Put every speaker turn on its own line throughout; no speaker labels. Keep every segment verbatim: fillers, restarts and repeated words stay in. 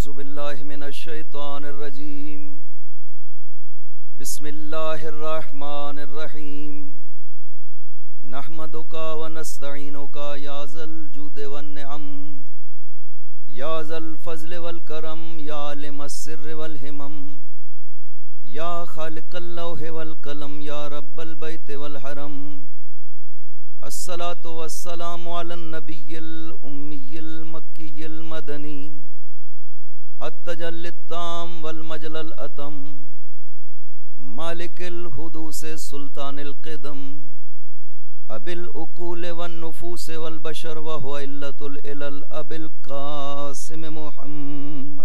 اعوذ باللہ من الشیطان الرجیم بسم اللہ الرحمن الرحیم نحمدک ونستعینک یا ذا الجود والنعم یا ذا الفضل والکرم یا عالم السر والہمم یا خالق اللوح والقلم یا رب البیت والحرم الصلاة والسلام علی النبی الامی المکی المدنی التجلی التام والمجل الاتم مالک الحدوث سلطان القدم ابی العقول والنفوس والبشر وهو علة العلل ابی القاسم محمد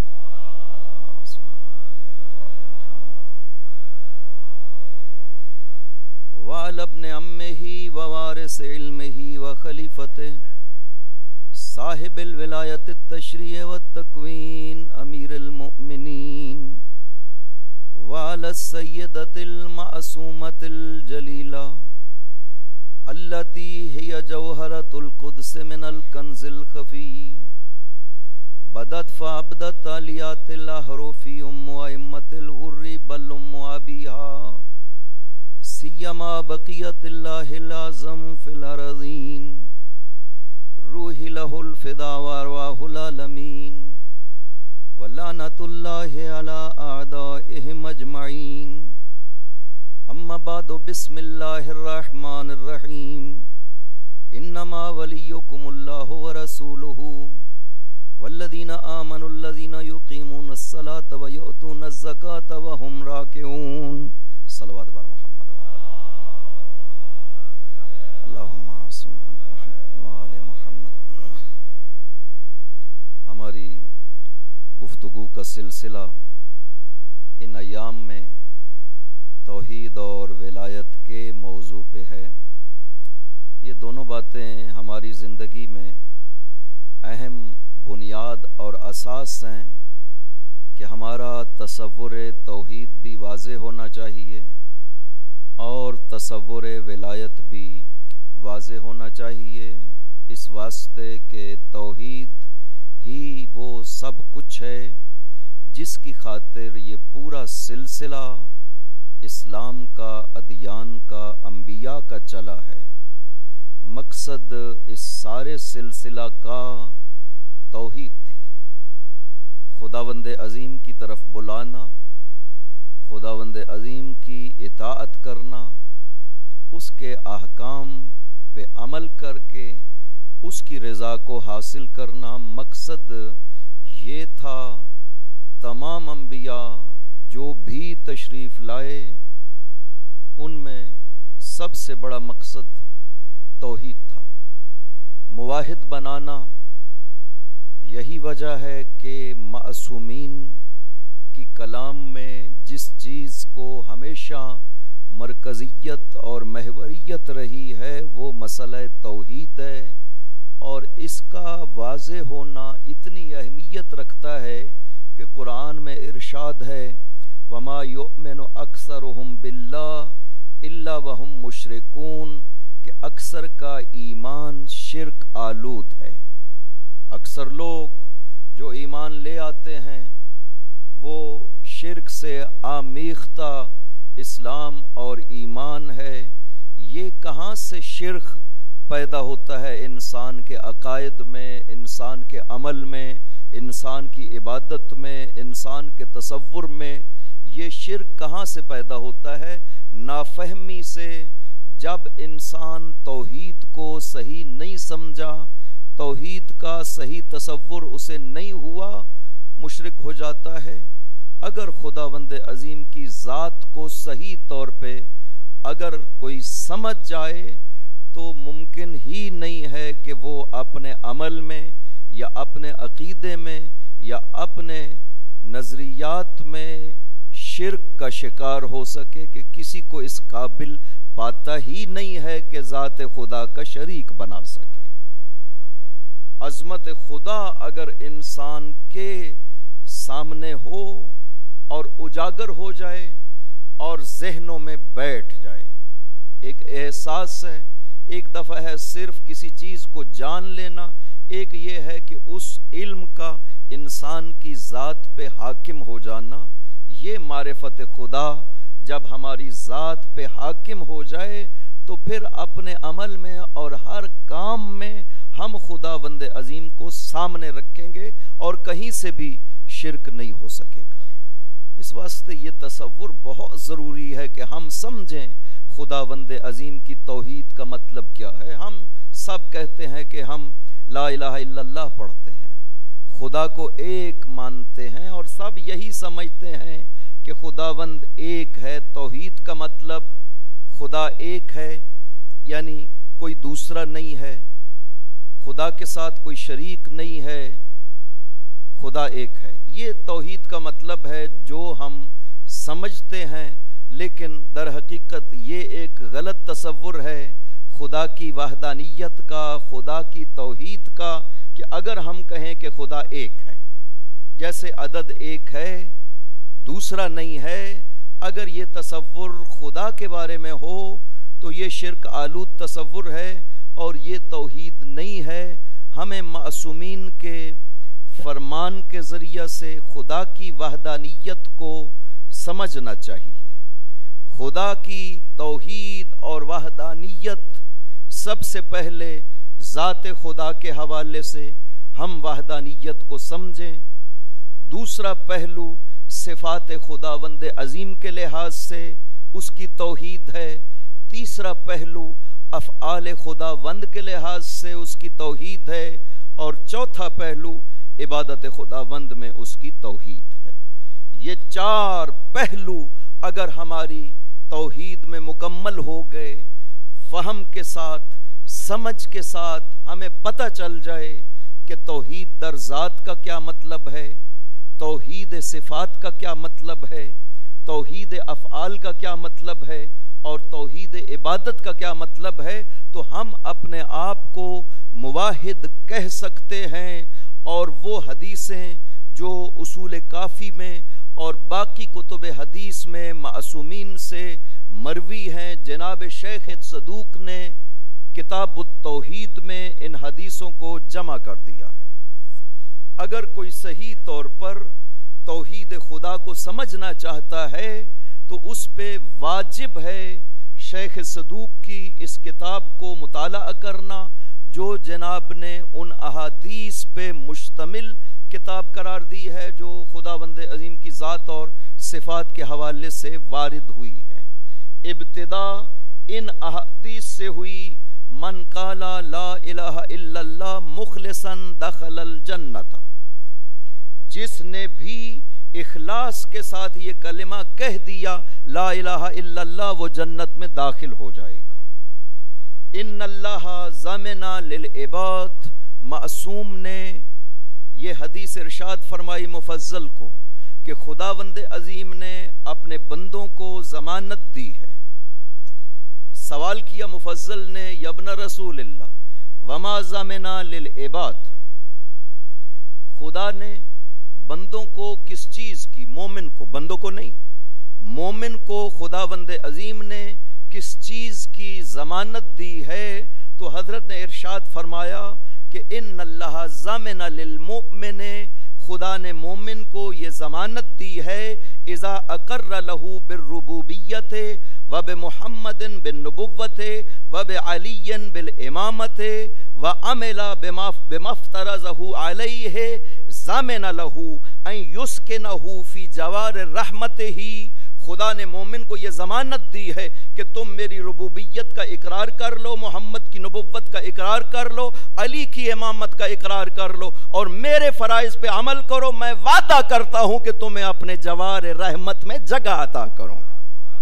وعلى ابن عمه ووارث علمه وخليفته صاحب الولاية التشريع والتكوين أمير المؤمنين وعلى السيدة المعصومة الجليلة التي هي جوهرة القدس من الكنز الخفي بدت فأبدت عاليات الأحرف أم أئمة الغر بل أم أبيها سيما بقية الله الأعظم في الأرضين روح له الفداء وأرواح العالمين ولعنة الله على أعدائهم أجمعين أما بعد بسم الله الرحمن الرحيم إنما وليكم الله ورسوله والذين آمنوا الذين يقيمون الصلاة ويؤتون الزكاة وهم راكعون صلوات بر محمد اللہم صل علی محمد۔ ہماری گفتگو کا سلسلہ ان ایام میں توحید اور ولایت کے موضوع پہ ہے۔ یہ دونوں باتیں ہماری زندگی میں اہم بنیاد اور اساس ہیں کہ ہمارا تصور توحید بھی واضح ہونا چاہیے اور تصور ولایت بھی واضح ہونا چاہیے، اس واسطے کہ توحید ہی وہ سب کچھ ہے جس کی خاطر یہ پورا سلسلہ اسلام کا، ادیان کا، انبیاء کا چلا ہے۔ مقصد اس سارے سلسلہ کا توحید تھی، خداوند عظیم کی طرف بلانا، خداوند عظیم کی اطاعت کرنا، اس کے احکام پہ عمل کر کے اس کی رضا کو حاصل کرنا۔ مقصد یہ تھا تمام انبیاء جو بھی تشریف لائے ان میں سب سے بڑا مقصد توحید تھا، موحد بنانا۔ یہی وجہ ہے کہ معصومین کی کلام میں جس چیز کو ہمیشہ مرکزیت اور محوریت رہی ہے وہ مسئلہ توحید ہے، اور اس کا واضح ہونا اتنی اہمیت رکھتا ہے کہ قرآن میں ارشاد ہے وَمَا يُؤْمِنُ أَكْثَرُهُمْ بِاللَّهِ إِلَّا وَهُمْ مُشْرِكُونَ کہ اکثر کا ایمان شرک آلود ہے۔ اکثر لوگ جو ایمان لے آتے ہیں وہ شرک سے آمیختہ اسلام اور ایمان ہے۔ یہ کہاں سے شرک پیدا ہوتا ہے انسان کے عقائد میں، انسان کے عمل میں، انسان کی عبادت میں، انسان کے تصور میں؟ یہ شرک کہاں سے پیدا ہوتا ہے؟ نافہمی سے۔ جب انسان توحید کو صحیح نہیں سمجھا، توحید کا صحیح تصور اسے نہیں ہوا، مشرک ہو جاتا ہے۔ اگر خداوند عظیم کی ذات کو صحیح طور پہ اگر کوئی سمجھ جائے تو ممکن ہی نہیں ہے کہ وہ اپنے عمل میں یا اپنے عقیدے میں یا اپنے نظریات میں شرک کا شکار ہو سکے، کہ کسی کو اس قابل پاتا ہی نہیں ہے کہ ذات خدا کا شریک بنا سکے۔ عظمت خدا اگر انسان کے سامنے ہو اور اجاگر ہو جائے اور ذہنوں میں بیٹھ جائے، ایک احساس ہے، ایک دفعہ ہے صرف کسی چیز کو جان لینا، ایک یہ ہے کہ اس علم کا انسان کی ذات پہ حاکم ہو جانا، یہ معرفت خدا جب ہماری ذات پہ حاکم ہو جائے تو پھر اپنے عمل میں اور ہر کام میں ہم خداوند عظیم کو سامنے رکھیں گے اور کہیں سے بھی شرک نہیں ہو سکے گا۔ اس واسطے یہ تصور بہت ضروری ہے کہ ہم سمجھیں خداوند عظیم کی توحید کا مطلب کیا ہے۔ ہم سب کہتے ہیں کہ ہم لا الہ الا اللہ پڑھتے ہیں، خدا کو ایک مانتے ہیں اور سب یہی سمجھتے ہیں کہ خداوند ایک ہے۔ توحید کا مطلب خدا ایک ہے، یعنی کوئی دوسرا نہیں ہے، خدا کے ساتھ کوئی شریک نہیں ہے، خدا ایک ہے۔ یہ توحید کا مطلب ہے جو ہم سمجھتے ہیں، لیکن در حقیقت یہ ایک غلط تصور ہے خدا کی وحدانیت کا، خدا کی توحید کا، کہ اگر ہم کہیں کہ خدا ایک ہے، جیسے عدد ایک ہے دوسرا نہیں ہے، اگر یہ تصور خدا کے بارے میں ہو تو یہ شرک آلود تصور ہے اور یہ توحید نہیں ہے۔ ہمیں معصومین کے فرمان کے ذریعہ سے خدا کی وحدانیت کو سمجھنا چاہیے۔ خدا کی توحید اور وحدانیت سب سے پہلے ذات خدا کے حوالے سے ہم وحدانیت کو سمجھیں۔ دوسرا پہلو صفات خداوند عظیم کے لحاظ سے اس کی توحید ہے۔ تیسرا پہلو افعال خداوند کے لحاظ سے اس کی توحید ہے، اور چوتھا پہلو عبادت خداوند میں اس کی توحید ہے۔ یہ چار پہلو اگر ہماری توحید میں مکمل ہو گئے، فہم کے ساتھ، سمجھ کے ساتھ ہمیں پتہ چل جائے کہ توحید در ذات کا کیا مطلب ہے، توحید صفات کا کیا مطلب ہے، توحید افعال کا کیا مطلب ہے، اور توحید عبادت کا کیا مطلب ہے، تو ہم اپنے آپ کو موحد کہہ سکتے ہیں۔ اور وہ حدیثیں جو اصول کافی میں اور باقی کتب حدیث میں معصومین سے مروی ہیں، جناب شیخ صدوق نے کتاب التوحید میں ان حدیثوں کو جمع کر دیا ہے۔ اگر کوئی صحیح طور پر توحید خدا کو سمجھنا چاہتا ہے تو اس پہ واجب ہے شیخ صدوق کی اس کتاب کو مطالعہ کرنا، جو جناب نے ان احادیث پہ مشتمل کتاب قرار دی ہے جو خداوند عظیم کی ذات اور صفات کے حوالے سے وارد ہوئی ہے۔ ابتدا ان احادیث سے ہوئی، من قالا لا الہ الا اللہ مخلصا دخل الجنت، جس نے بھی اخلاص کے ساتھ یہ کلمہ کہہ دیا لا الہ الا اللہ، وہ جنت میں داخل ہو جائے گا۔ ان اللہ ضمنا للعباد، معصوم نے یہ حدیث ارشاد فرمائی مفضل کو کہ خداوند عظیم نے اپنے بندوں کو ضمانت دی ہے۔ سوال کیا مفضل نے، یبن رسول اللہ وما ضمنا للعباد، خدا نے بندوں کو کس چیز کی، مومن کو، بندوں کو نہیں، مومن کو خداوند عظیم نے کس چیز کی ضمانت دی ہے؟ تو حضرت نے ارشاد فرمایا کہ ان اللہ ضامن للمؤمن، خدا نے مومن کو یہ ضمانت دی ہے اذا اقر لہ بالربوبیت وبمحمد بالنبوت وبعلی بالامامت وعمل بما بما افترضہ علیہ ضامن لہ ان یسکنہ فی جوار رحمتہ، خدا نے مومن کو یہ ضمانت دی ہے کہ تم میری ربوبیت کا اقرار کر لو، محمد کی نبوت کا اقرار کر لو، علی کی امامت کا اقرار کر لو، اور میرے فرائض پہ عمل کرو، میں وعدہ کرتا ہوں کہ تمہیں اپنے جوار رحمت میں جگہ عطا کروں گا۔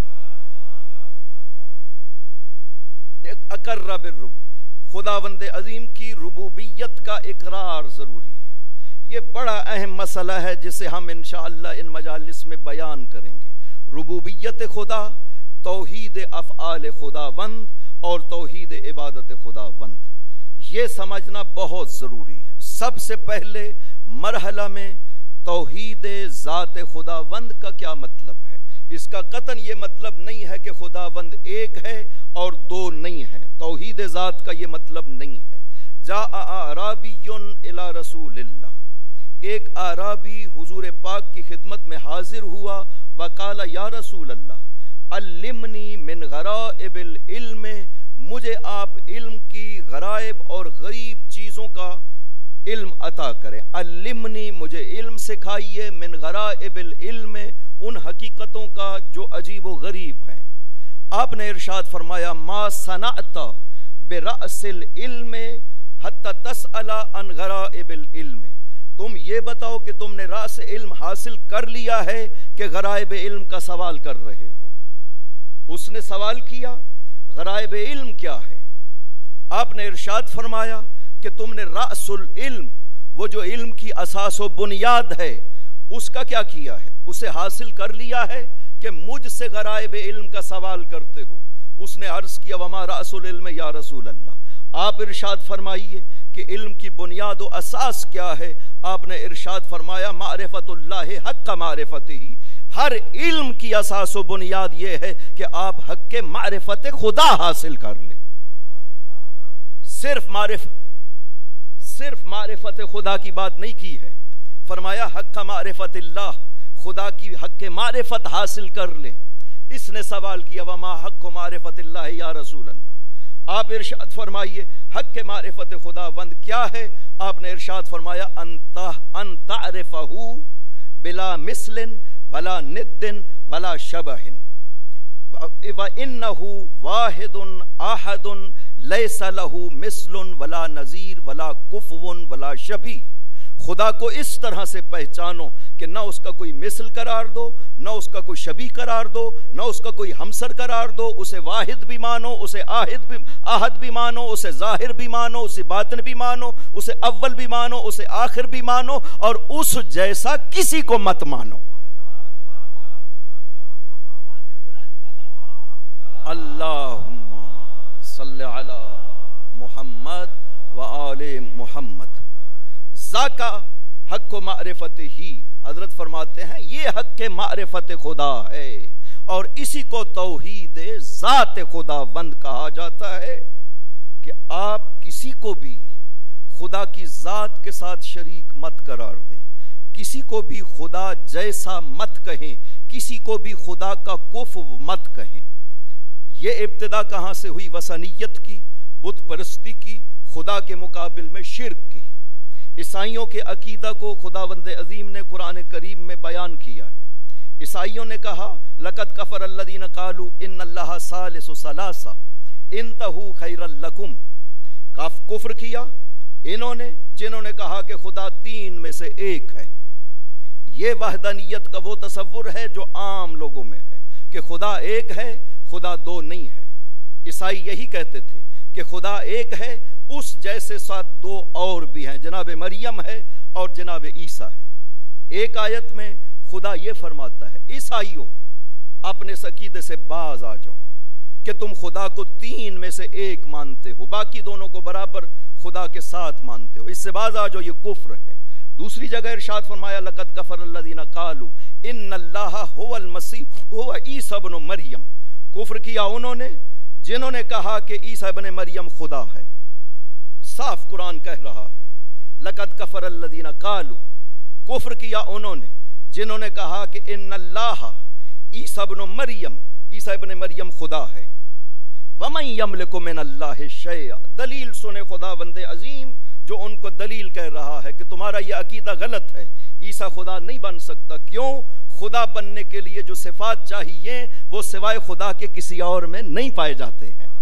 اقر بالربوبیت، خداوند عظیم کی ربوبیت کا اقرار ضروری ہے۔ یہ بڑا اہم مسئلہ ہے جسے ہم انشاءاللہ ان مجالس میں بیان کریں گے۔ ربوبیت خدا، توحید افعال خداوند اور توحید عبادت خداوند، یہ سمجھنا بہت ضروری ہے۔ سب سے پہلے مرحلہ میں توحید ذات خداوند کا کیا مطلب ہے؟ اس کا قطعاً یہ مطلب نہیں ہے کہ خداوند ایک ہے اور دو نہیں ہے، توحید ذات کا یہ مطلب نہیں ہے۔ جاء اعرابی الی رسول اللہ، ایک اعرابی حضور پاک کی خدمت میں حاضر ہوا، وقال یا رسول اللہ علمنی من غرائب العلم، مجھے آپ علم کی غرائب اور غریب چیزوں کا علم عطا کریں، علمنی مجھے علم سکھائیے، من غرائب العلم ان حقیقتوں کا جو عجیب و غریب ہیں۔ آپ نے ارشاد فرمایا ما صنعت برأس العلم حتی تسأل عن غرائب العلم، تم یہ بتاؤ کہ تم نے راس علم حاصل کر لیا ہے کہ غرائب علم کا سوال کر رہے ہو۔ اس نے سوال کیا غرائب علم کیا ہے؟ آپ نے ارشاد فرمایا کہ تم نے راس العلم، وہ جو علم کی اساس و بنیاد ہے، اس کا کیا کیا ہے؟ اسے حاصل کر لیا ہے کہ مجھ سے غرائب علم کا سوال کرتے ہو۔ اس نے عرض کیا وما راس العلم یا رسول اللہ، آپ ارشاد فرمائیے کہ علم کی بنیاد و اساس کیا ہے؟ آپ نے ارشاد فرمایا معرفت اللہ حق معرفتہ، ہر علم کی اساس و بنیاد یہ ہے کہ آپ حق کے معرفت خدا حاصل کر لیں۔ صرف معرفت صرف معرفت خدا کی بات نہیں کی ہے، فرمایا حق معرفت اللہ، خدا کی حق کے معرفت حاصل کر لیں۔ اس نے سوال کیا وما حق معرفت اللہ یا رسول اللہ، آپ ارشاد فرمائیے حق کے معرفت خدا وند کیا ہے؟ آپ نے ارشاد فرمایا ان تعرفہ بلا مثل ولا ند ولا شبہ وَإِنَّهُ وَاحِدٌ أَحَدٌ لَيْسَ لَهُ مِثْلٌ وَلَا نَظِيرٌ وَلَا كُفْوٌ وَلَا شَبِيهٌ، خدا کو اس طرح سے پہچانو کہ نہ اس کا کوئی مثل قرار دو، نہ اس کا کوئی شبیہ قرار دو، نہ اس کا کوئی ہمسر قرار دو، اسے واحد بھی مانو، اسے آہد بھی آہد بھی مانو، اسے ظاہر بھی مانو، اسے باطن بھی مانو، اسے اول بھی مانو، اسے آخر بھی مانو، اور اس جیسا کسی کو مت مانو۔ اللہم صلی علی محمد و آل محمد۔ ذاکا حق و معرفت ہی، حضرت فرماتے ہیں یہ حق کے معرفت خدا ہے، اور اسی کو توحید ذات خدا بند کہا جاتا ہے کہ آپ کسی کو بھی خدا کی ذات کے ساتھ شریک مت قرار دیں، کسی کو بھی خدا جیسا مت کہیں، کسی کو بھی خدا کا کفو مت کہیں۔ یہ ابتدا کہاں سے ہوئی؟ وثنیت کی، بت پرستی کی، خدا کے مقابل میں شرک کی۔ عیسائیوں کے عقیدہ کو خداوند عظیم نے قرآن کریم میں بیان کیا ہے۔ عیسائیوں نے کہا لقد کفر الذین قالوا ان اللہ ثالث ثلاثہ انتہوا خیرا لکم، کاف کفر کیا انہوں نے جنہوں نے کہا کہ خدا تین میں سے ایک ہے۔ یہ وحدانیت کا وہ تصور ہے جو عام لوگوں میں ہے کہ خدا ایک ہے، خدا دو نہیں ہے۔ عیسائی یہی کہتے تھے کہ خدا ایک ہے، اس جیسے ساتھ دو اور بھی ہیں، جناب مریم ہے اور جناب عیسیٰ ہے۔ ایک آیت میں خدا یہ فرماتا ہے عیسائیوں اپنے عقیدے سے باز آ جاؤ کہ تم خدا کو تین میں سے ایک مانتے ہو، باقی دونوں کو برابر خدا کے ساتھ مانتے ہو، اس سے باز آ جاؤ، یہ کفر ہے۔ دوسری جگہ ارشاد فرمایا لقد کفر الذین قالوا ان اللہ هو المسیح هو عیسی ابن مریم، کفر کیا انہوں نے جنہوں نے کہا کہ عیسی ابن مریم خدا ہے۔ صاف قرآن کہہ رہا ہے لقد کفر الذین قالوا، کفر کیا انہوں نے جنہوں نے کہا کہ ان اللہ عیسی ابن مریم، عیسی ابن مریم خدا ہے۔ ومن یملک من اللہ شیئا، دلیل سنے خداوند عظیم جو ان کو دلیل کہہ رہا ہے کہ تمہارا یہ عقیدہ غلط ہے، عیسیٰ خدا نہیں بن سکتا۔ کیوں؟ خدا بننے کے لیے جو صفات چاہیے وہ سوائے خدا کے کسی اور میں نہیں پائے جاتے ہیں۔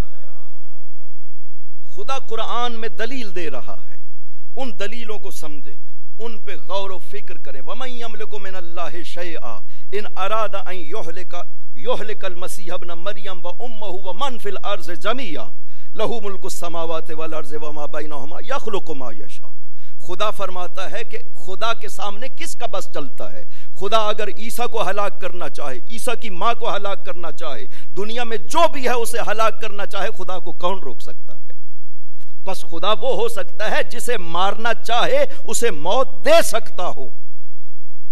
خدا قرآن میں دلیل دے رہا ہے، ان دلیلوں کو سمجھے، ان پہ غور و فکر کریں۔ وَمَن يَمْلِكُ مِنَ اللَّهِ شَيْئًا إِنْ أَرَادَ أَن يُهْلِكَ يُهْلِكَ الْمَسِيحَ ابْنَ مَرْيَمَ وَأُمَّهُ وَمَنْ فِي الْأَرْضِ جَمِيعًا لَهُ مُلْكُ السَّمَاوَاتِ وَالْأَرْضِ وَمَا بَيْنَهُمَا يَخْلُقُ مَا يَشَاءُ۔ خدا فرماتا ہے کہ خدا کے سامنے کس کا بس چلتا ہے؟ خدا اگر عیسیٰ کو ہلاک کرنا چاہے، عیسیٰ کی ماں کو ہلاک کرنا چاہے، دنیا میں جو بھی ہے اسے ہلاک کرنا چاہے، خدا کو کون روک سکتا ہے؟ بس خدا وہ ہو سکتا ہے جسے مارنا چاہے اسے موت دے سکتا ہو۔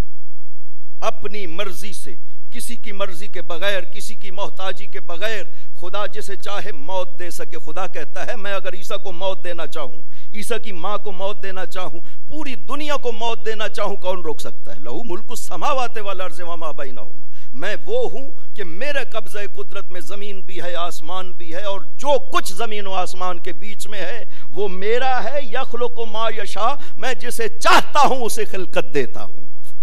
اپنی مرضی سے، کسی کی مرضی کے بغیر، کسی کی محتاجی کے بغیر خدا جسے چاہے موت دے سکے. خدا کہتا ہے میں اگر عیسیٰ کو موت دینا چاہوں, عیسیٰ کی ماں کو موت دینا چاہوں, پوری دنیا کو موت دینا چاہوں, کون روک سکتا ہے؟ لہو ملک السماوات والارض وما بینہما. میں وہ ہوں کہ میرے قبضہ قدرت میں زمین بھی ہے, آسمان بھی ہے, اور جو کچھ زمین و آسمان کے بیچ میں ہے وہ میرا ہے. یخلق ما یشاء, میں جسے چاہتا ہوں اسے خلقت دیتا ہوں.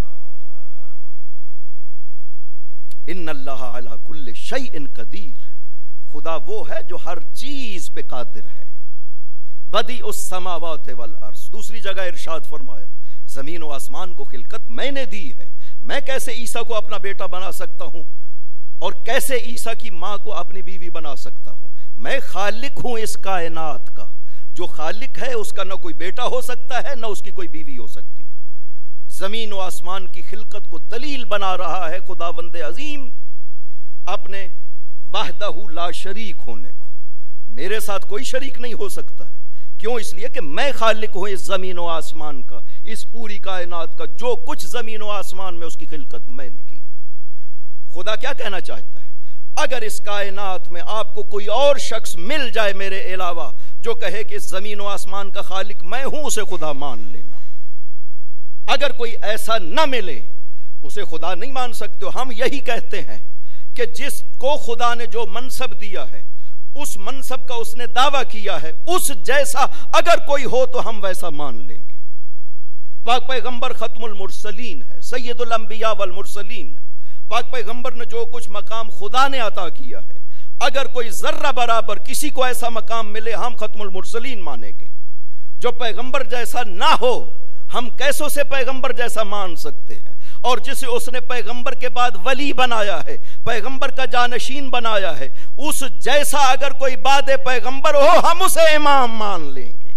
ان اللہ علی کل شیء قدیر, خدا وہ ہے جو ہر چیز پہ قادر ہے. بدیع السماوات والارض. دوسری جگہ ارشاد فرمایا زمین و آسمان کو خلقت میں نے دی ہے. میں کیسے عیسیٰ کو اپنا بیٹا بنا سکتا ہوں اور کیسے عیسیٰ کی ماں کو اپنی بیوی بنا سکتا ہوں؟ میں خالق ہوں اس کائنات کا. جو خالق ہے اس کا نہ کوئی بیٹا ہو سکتا ہے نہ اس کی کوئی بیوی ہو سکتی. زمین و آسمان کی خلقت کو دلیل بنا رہا ہے خداوند عظیم اپنے وحدہ لا شریک ہونے کو. میرے ساتھ کوئی شریک نہیں ہو سکتا ہے. کیوں؟ اس لیے کہ میں خالق ہوں اس زمین و آسمان کا, اس پوری کائنات کا. جو کچھ زمین و آسمان میں اس کی خلقت میں نے کی. خدا کیا کہنا چاہتا ہے؟ اگر اس کائنات میں آپ کو کوئی اور شخص مل جائے میرے علاوہ جو کہے کہ اس زمین و آسمان کا خالق میں ہوں, اسے خدا مان لینا. اگر کوئی ایسا نہ ملے اسے خدا نہیں مان سکتے. ہم یہی کہتے ہیں کہ جس کو خدا نے جو منصب دیا ہے, اس منصب کا اس نے دعویٰ کیا ہے, اس جیسا اگر کوئی ہو تو ہم ویسا مان لیں گے. پاک پیغمبر ختم المرسلین ہے, سید الانبیاء والمرسلین ہے. پاک پیغمبر نے جو کچھ مقام خدا نے عطا کیا ہے, اگر کوئی ذرہ برابر کسی کو ایسا مقام ملے ہم ختم المرسلین مانیں گے. جو پیغمبر جیسا نہ ہو ہم کیسوں سے پیغمبر جیسا مان سکتے ہیں؟ اور جسے اس نے پیغمبر کے بعد ولی بنایا ہے, پیغمبر کا جانشین بنایا ہے, اس جیسا اگر کوئی بعد پیغمبر ہو ہم اسے امام مان لیں گے.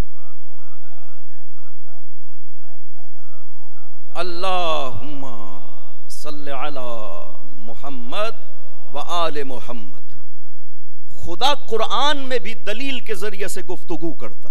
اللہم صلی علی محمد و آل محمد. خدا قرآن میں بھی دلیل کے ذریعے سے گفتگو کرتا ہے.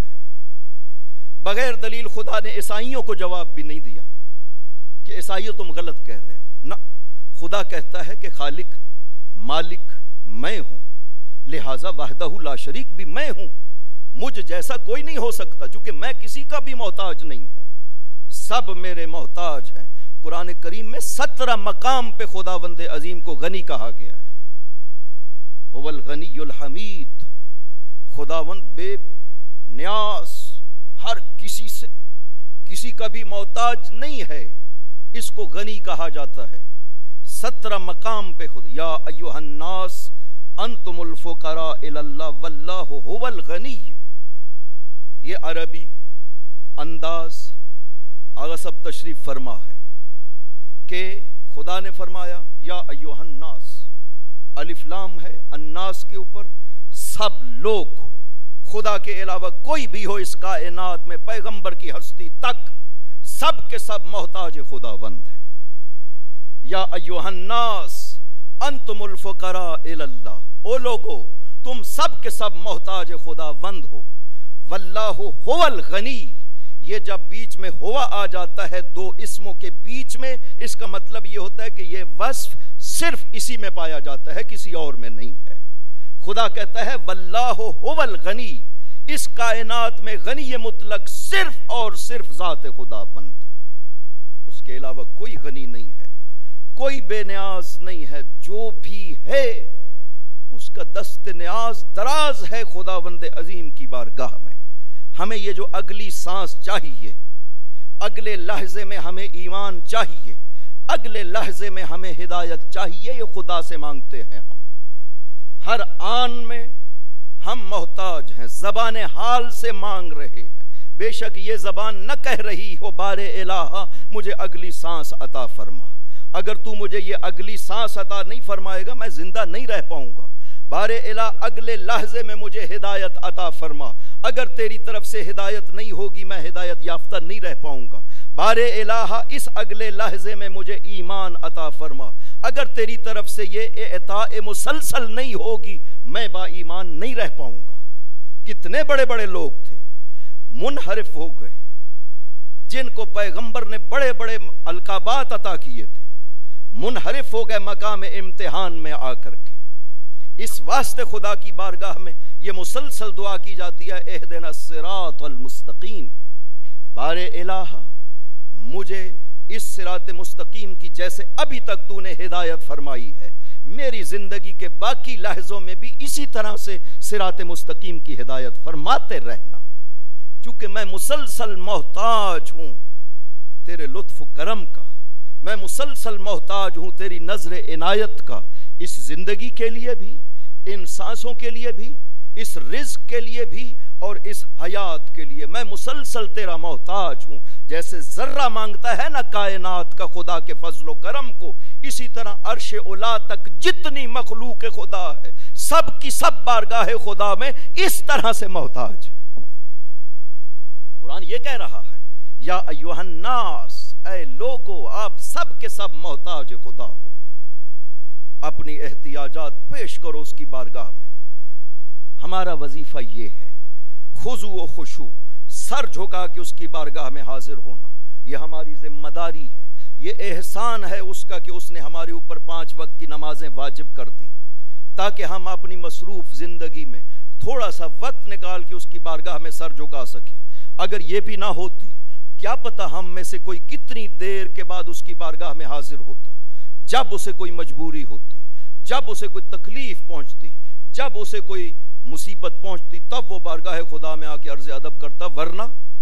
بغیر دلیل خدا نے عیسائیوں کو جواب بھی نہیں دیا کہ عیسائیوں تم غلط کہہ رہے ہو. نہ, خدا کہتا ہے کہ خالق مالک میں ہوں, لہٰذا وحدہ لا شریک بھی میں ہوں. مجھ جیسا کوئی نہیں ہو سکتا چونکہ میں کسی کا بھی محتاج نہیں ہوں, سب میرے محتاج ہیں. قرآن کریم میں سترہ مقام پہ خداوند عظیم کو غنی کہا گیا ہے. هو الغنی الحمید, خداوند بے نیاز, ہر کسی سے کسی کا بھی محتاج نہیں ہے, اس کو غنی کہا جاتا ہے. سترہ مقام پہ خود یا ایھا الناس انتم الفقراء الی اللہ واللہ هو الغنی. یہ عربی انداز آغا سب تشریف فرما ہے کہ خدا نے فرمایا یا ایھا الناس, الف لام ہے الناس کے اوپر, سب لوگ, خدا کے علاوہ کوئی بھی ہو اس کائنات میں پیغمبر کی ہستی تک سب کے سب محتاج خداوند ہے. یا ایھا الناس انتم الفقراء الی اللہ, او لوگو تم سب کے سب محتاج خداوند ہو. واللہ هو الغنی, یہ جب بیچ میں ہوا آ جاتا ہے دو اسموں کے بیچ میں, اس کا مطلب یہ ہوتا ہے کہ یہ وصف صرف اسی میں پایا جاتا ہے, کسی اور میں نہیں ہے. خدا کہتا ہے واللہ هو الغنی, اس کائنات میں غنی مطلق صرف اور صرف ذات خداوند, اس کے علاوہ کوئی غنی نہیں ہے, کوئی بے نیاز نہیں ہے. جو بھی ہے اس کا دست نیاز دراز ہے خداوند عظیم کی بارگاہ میں. ہمیں یہ جو اگلی سانس چاہیے, اگلے لحظے میں ہمیں ایمان چاہیے, اگلے لحظے میں ہمیں ہدایت چاہیے, یہ خدا سے مانگتے ہیں. ہم ہر آن میں ہم محتاج ہیں, زبان حال سے مانگ رہے ہیں. بے شک یہ زبان نہ کہہ رہی ہو بار الہ مجھے اگلی سانس عطا فرما. اگر تو مجھے یہ اگلی سانس عطا نہیں فرمائے گا میں زندہ نہیں رہ پاؤں گا. بار الہ اگلے لحظے میں مجھے ہدایت عطا فرما. اگر تیری طرف سے ہدایت نہیں ہوگی میں ہدایت یافتہ نہیں رہ پاؤں گا. بار الہ اس اگلے لحظے میں مجھے ایمان عطا فرما. اگر تیری طرف سے یہ اعطاء مسلسل نہیں ہوگی میں با ایمان نہیں رہ پاؤں گا. کتنے بڑے بڑے لوگ تھے منحرف ہو گئے جن کو پیغمبر نے بڑے بڑے القابات عطا کیے تھے, منحرف ہو گئے مقام امتحان میں آ کر کے. اس واسطے خدا کی بارگاہ میں یہ مسلسل دعا کی جاتی ہے، اہدنا الصراط المستقیم، بار الہ مجھے اس صراط مستقیم کی جیسے ابھی تک تو نے ہدایت فرمائی ہے، میری زندگی کے باقی لحظوں میں بھی اسی طرح سے صراط مستقیم کی ہدایت فرماتے رہنا، چونکہ میں مسلسل محتاج ہوں تیرے لطف و کرم کا، میں مسلسل محتاج ہوں تیری نظر عنایت کا، اس زندگی کے لیے بھی، ان سانسوں کے لیے بھی، اس رزق کے لیے بھی، اور اس حیات کے لیے میں مسلسل تیرا محتاج ہوں۔ جیسے ذرہ مانگتا ہے نا کائنات کا خدا کے فضل و کرم کو، اسی طرح عرش اولا تک جتنی مخلوق خدا ہے سب کی سب بارگاہ خدا میں اس طرح سے محتاج ہے۔ قرآن یہ کہہ رہا ہے یا ایھا الناس، اے لوگو آپ سب کے سب محتاج خدا ہو، اپنی احتیاجات پیش کرو اس کی بارگاہ میں۔ ہمارا وظیفہ یہ ہے خضوع و خشوع، سر جھکا کے اس کی بارگاہ میں حاضر ہونا، یہ ہماری ذمہ داری ہے، یہ احسان ہے اس کا کہ اس نے ہمارے اوپر پانچ وقت کی نمازیں واجب کر دیں تاکہ ہم اپنی مصروف زندگی میں تھوڑا سا وقت نکال کے اس کی بارگاہ میں سر جھکا سکیں۔ اگر یہ بھی نہ ہوتی کیا پتہ ہم میں سے کوئی کتنی دیر کے بعد اس کی بارگاہ میں حاضر ہوتا، جب اسے کوئی مجبوری ہوتی، جب اسے کوئی تکلیف پہنچتی، جب اسے کوئی مصیبت پہنچتی، تب وہ بارگاہ خدا میں آ کے عرض ادب کرتا، ورنہ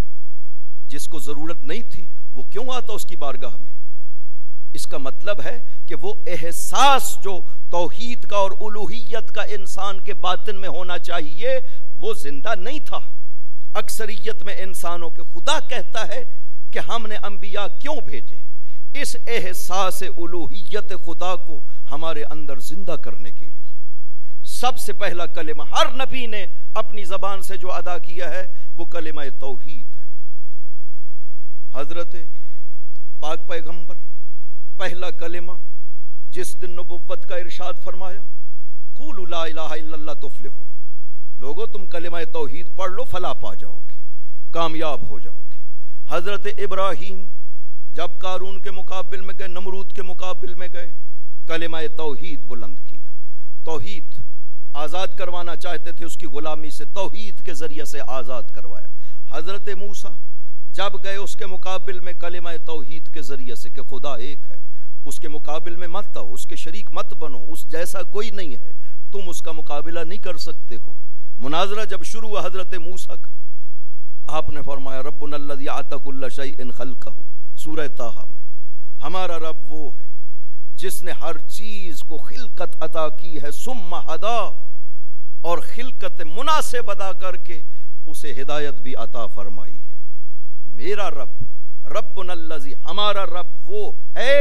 جس کو ضرورت نہیں تھی وہ کیوں آتا اس کی بارگاہ میں؟ اس کا مطلب ہے کہ وہ احساس جو توحید کا اور الوہیت کا انسان کے باطن میں ہونا چاہیے وہ زندہ نہیں تھا۔ اکثریت میں انسانوں کے خدا کہتا ہے کہ ہم نے انبیاء کیوں بھیجے، اس احساس الوہیت خدا کو ہمارے اندر زندہ کرنے کے لیے۔ سب سے پہلا کلمہ ہر نبی نے اپنی زبان سے جو ادا کیا ہے وہ کلمہ توحید ہے۔ حضرت پاک پیغمبر پہلا کلمہ جس دن نبوت کا ارشاد فرمایا، قولوا لا الہ الا اللہ تفلحوا، لوگو تم کلمہ توحید پڑھ لو فلاح پا جاؤ گے، کامیاب ہو جاؤ گے۔ حضرت ابراہیم جب قارون کے مقابل میں گئے، نمرود کے مقابل میں گئے، کلمہ توحید بلند کیا، توحید آزاد کروانا چاہتے تھے، اس کی غلامی سے توحید کے ذریعے سے آزاد کروایا۔ حضرت موسیٰ جب گئے اس کے مقابل میں کلمہ توحید کے ذریعے سے کہ خدا ایک ہے، اس کے مقابل میں مت آؤ، اس کے شریک مت بنو، اس جیسا کوئی نہیں ہے، تم اس کا مقابلہ نہیں کر سکتے ہو۔ مناظرہ جب شروع ہوا حضرت موسیٰ کا، آپ نے فرمایا ربنا الذی اعطی کل شیء خلقہ، سورہ طٰہٰ میں ہمارا رب وہ ہے جس نے ہر چیز کو خلقت عطا کی ہے، ثم ہدا، اور خلقت مناسب ادا کر کے اسے ہدایت بھی عطا فرمائی ہے۔ میرا رب، ربنا الذی، ہمارا رب وہ ہے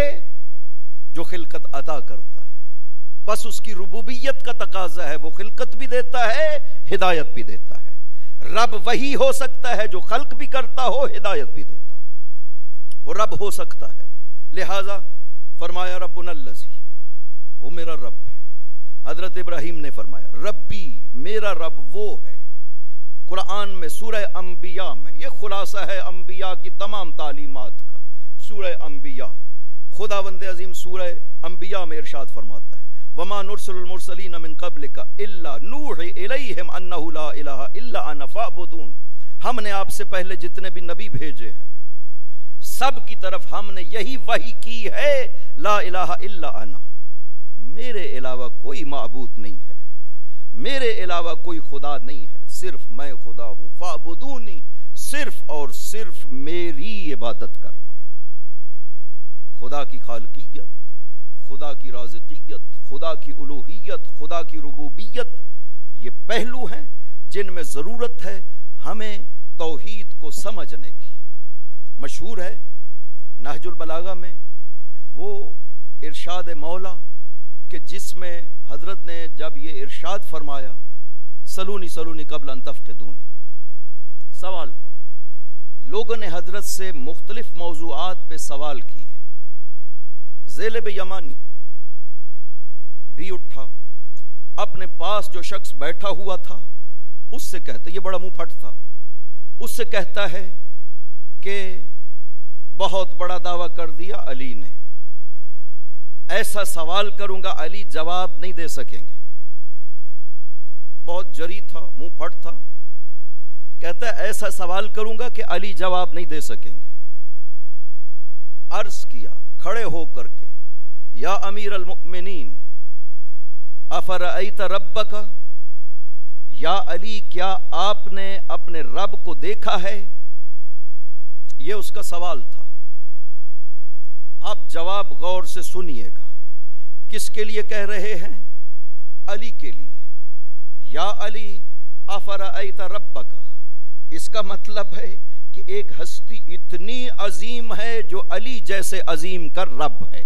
جو خلقت عطا کرتا ہے، بس اس کی ربوبیت کا تقاضا ہے، وہ خلقت بھی دیتا ہے، ہدایت بھی دیتا ہے۔ رب وہی ہو سکتا ہے جو خلق بھی کرتا ہو، ہدایت بھی دیتا ہو، وہ رب ہو سکتا ہے۔ لہذا فرمایا ربنا الذی، وہ میرا رب ہے۔ حضرت ابراہیم نے فرمایا ربی، میرا رب وہ ہے۔ قرآن میں سورہ انبیاء میں، یہ خلاصہ ہے انبیاء کی تمام تعلیمات کا، سورہ انبیاء، خداوند عظیم سورہ انبیاء میں ارشاد فرماتا ہے وما نرسل المرسلین من قبلک الا نوحی الیہم انہ لا الہ الا انا فاعبدون، ہم نے آپ سے پہلے جتنے بھی نبی بھیجے ہیں سب کی طرف ہم نے یہی وحی کی ہے، لا الہ الا انا، میرے علاوہ کوئی معبود نہیں ہے، میرے علاوہ کوئی خدا نہیں ہے، صرف میں خدا ہوں، فاعبدونی، صرف اور صرف میری عبادت کرنا۔ خدا کی خالقیت، خدا کی رازقیت، خدا کی الوہیت، خدا کی ربوبیت، یہ پہلو ہیں جن میں ضرورت ہے ہمیں توحید کو سمجھنے کی۔ مشہور ہے نہج البلاغہ میں وہ ارشاد مولا کہ جس میں حضرت نے جب یہ ارشاد فرمایا سلونی سلونی قبل ان تفقدونی، سوال کرو، لوگوں نے حضرت سے مختلف موضوعات پہ سوال کیے۔ زیلب یمانی بھی اٹھا، اپنے پاس جو شخص بیٹھا ہوا تھا اس سے کہتا، یہ بڑا منہ پھٹ تھا، اس سے کہتا ہے کہ بہت بڑا دعویٰ کر دیا علی نے، ایسا سوال کروں گا علی جواب نہیں دے سکیں گے۔ بہت جری تھا، منہ پھٹ تھا. کہتا ہے ایسا سوال کروں گا کہ علی جواب نہیں دے سکیں گے. عرض کیا کھڑے ہو کر کے، یا امیر المؤمنین افرأیت ربک، یا علی کیا آپ نے اپنے رب کو دیکھا ہے؟ یہ اس کا سوال تھا. آپ جواب غور سے سنیے گا. کس کے لیے کہہ رہے ہیں؟ علی کے لیے. یا علی افرأیت ربک، اس کا مطلب ہے کہ ایک ہستی اتنی عظیم ہے جو علی جیسے عظیم کا رب ہے.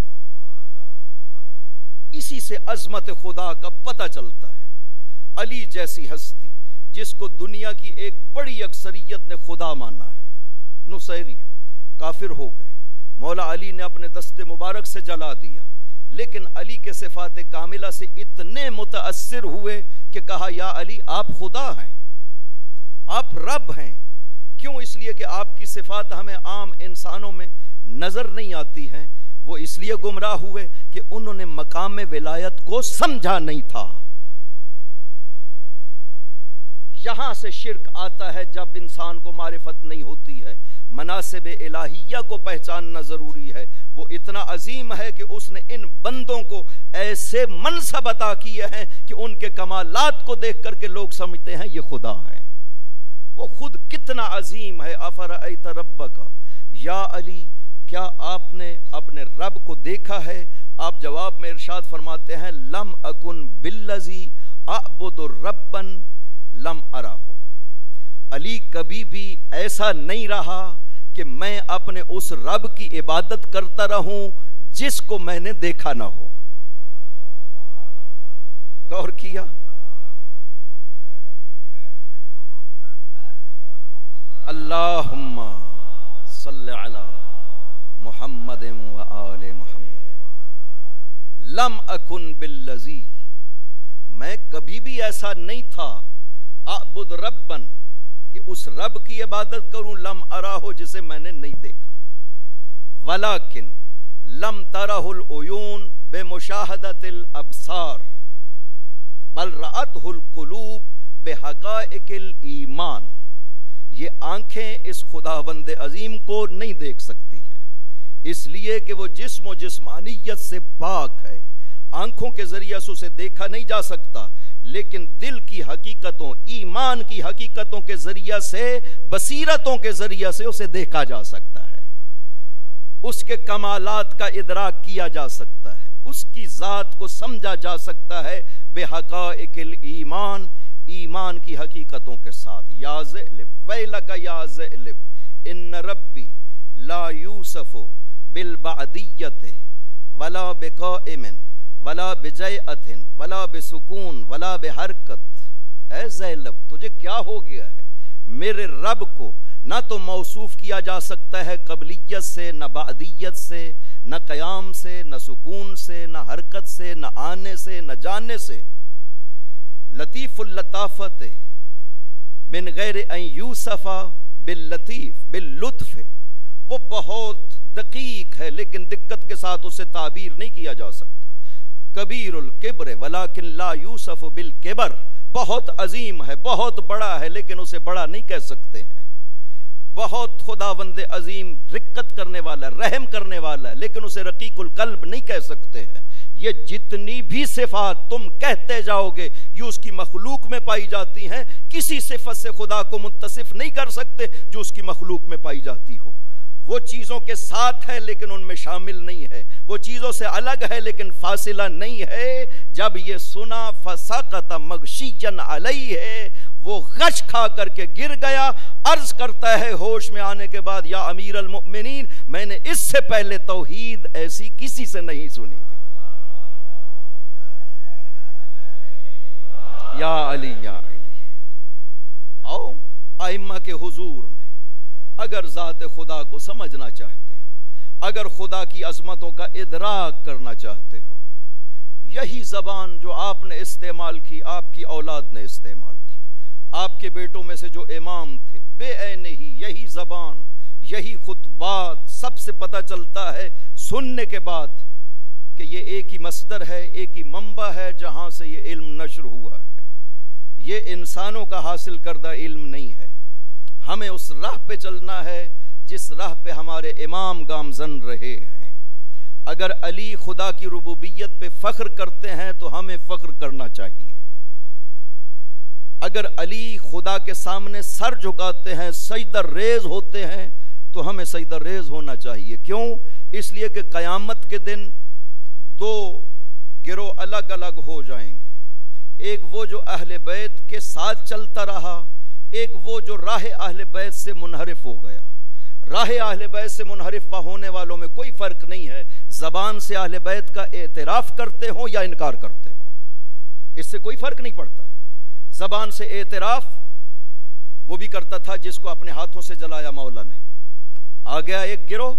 اسی سے عظمت خدا کا پتہ چلتا ہے. علی جیسی ہستی جس کو دنیا کی ایک بڑی اکثریت نے خدا مانا ہے. نصیری کافر ہو گئے، مولا علی نے اپنے دست مبارک سے جلا دیا، لیکن علی کے صفات کاملہ سے اتنے متاثر ہوئے کہ کہا یا علی آپ خدا ہیں، آپ رب ہیں. کیوں؟ اس لیے کہ آپ کی صفات ہمیں عام انسانوں میں نظر نہیں آتی ہیں. وہ اس لیے گمراہ ہوئے کہ انہوں نے مقام ولایت کو سمجھا نہیں تھا. یہاں سے شرک آتا ہے جب انسان کو معرفت نہیں ہوتی ہے. مناسب الہیہ کو پہچاننا ضروری ہے. وہ اتنا عظیم ہے کہ اس نے ان بندوں کو ایسے منصب عطا کیے ہیں کہ ان کے کمالات کو دیکھ کر کے لوگ سمجھتے ہیں یہ خدا ہے. وہ خود کتنا عظیم ہے. افرأیت ربک، یا علی کیا آپ نے اپنے رب کو دیکھا ہے؟ آپ جواب میں ارشاد فرماتے ہیں لم اکن بالذی اعبد ربا لم ارہ. علی کبھی بھی ایسا نہیں رہا کہ میں اپنے اس رب کی عبادت کرتا رہوں جس کو میں نے دیکھا نہ ہو. غور کیا؟ اللہم صلی علی محمد و آل محمد. لم اکن بالذی، میں کبھی بھی ایسا نہیں تھا، اعبد ربن، کہ اس رب کی عبادت کروں، لم اراہ، جسے میں نے نہیں دیکھا. ولیکن لم ترہ العیون بمشاہدت الابصار بل رأتہ القلوب بحقائق الایمان. یہ آنکھیں اس خداوند عظیم کو نہیں دیکھ سکتی ہیں، اس لیے کہ وہ جسم و جسمانیت سے پاک ہے. آنکھوں کے ذریعے سے اسے دیکھا نہیں جا سکتا، لیکن دل کی حقیقتوں، ایمان کی حقیقتوں کے ذریعے سے، بصیرتوں کے ذریعے سے اسے دیکھا جا سکتا ہے. اس کے کمالات کا ادراک کیا جا سکتا ہے، اس کی ذات کو سمجھا جا سکتا ہے بحقائق الایمان، ایمان کی حقیقتوں کے ساتھ. یا ذئلب ویلک یا ذئلب ان ربی لا یوسف بالبعدیت ولا بقائم ولا بجیعت ولا بسکون ولا بحرکت. اے ذئلب تجھے کیا ہو گیا ہے؟ میرے رب کو نہ تو موصوف کیا جا سکتا ہے قبلیت سے، نہ بعدیت سے، نہ قیام سے، نہ سکون سے، نہ حرکت سے، نہ آنے سے، نہ جانے سے. لطیف اللطافت من غیر ان یوسف باللطیف باللطف، وہ بہت دقیق ہے لیکن دقت کے ساتھ اسے تعبیر نہیں کیا جا سکتا. کبیر الکبر ولیکن لا یوسف بالکبر، بہت عظیم ہے، بہت بڑا ہے لیکن اسے بڑا نہیں کہہ سکتے ہیں. بہت خداوند عظیم رقت کرنے والا، رحم کرنے والا ہے، لیکن اسے رقیق القلب نہیں کہہ سکتے ہیں. یہ جتنی بھی صفات تم کہتے جاؤ گے یہ اس کی مخلوق میں پائی جاتی ہیں. کسی صفت سے خدا کو متصف نہیں کر سکتے جو اس کی مخلوق میں پائی جاتی ہو. وہ چیزوں کے ساتھ ہے لیکن ان میں شامل نہیں ہے، وہ چیزوں سے الگ ہے لیکن فاصلہ نہیں ہے. جب یہ سنا فسقط مغشیا علیہ، وہ غش کھا کر کے گر گیا. عرض کرتا ہے ہوش میں آنے کے بعد یا امیر المؤمنین، میں نے اس سے پہلے توحید ایسی کسی سے نہیں سنی تھی. یا علی یا علی. آؤ ائمہ کے حضور میں اگر ذات خدا کو سمجھنا چاہتے ہو، اگر خدا کی عظمتوں کا ادراک کرنا چاہتے ہو، یہی زبان جو آپ نے استعمال کی، آپ کی اولاد نے استعمال کی. آپ کے بیٹوں میں سے جو امام تھے بے عین ہی یہی زبان، یہی خطبات، سب سے پتہ چلتا ہے سننے کے بعد کہ یہ ایک ہی مصدر ہے، ایک ہی منبع ہے جہاں سے یہ علم نشر ہوا ہے. یہ انسانوں کا حاصل کردہ علم نہیں ہے. ہمیں اس راہ پہ چلنا ہے جس راہ پہ ہمارے امام گامزن رہے ہیں. اگر علی خدا کی ربوبیت پہ فخر کرتے ہیں تو ہمیں فخر کرنا چاہیے. اگر علی خدا کے سامنے سر جھکاتے ہیں، سجدہ ریز ہوتے ہیں، تو ہمیں سجدہ ریز ہونا چاہیے. کیوں؟ اس لیے کہ قیامت کے دن دو گروہ الگ الگ ہو جائیں گے. ایک وہ جو اہل بیت کے ساتھ چلتا رہا، ایک وہ جو راہ اہل بیت سے منحرف ہو گیا. راہ اہل بیت سے منحرف ہونے والوں میں کوئی فرق نہیں ہے زبان سے اہل بیت کا اعتراف کرتے ہوں یا انکار کرتے ہوں، اس سے کوئی فرق نہیں پڑتا. زبان سے اعتراف وہ بھی کرتا تھا جس کو اپنے ہاتھوں سے جلایا مولا نے. آ گیا ایک گروہ،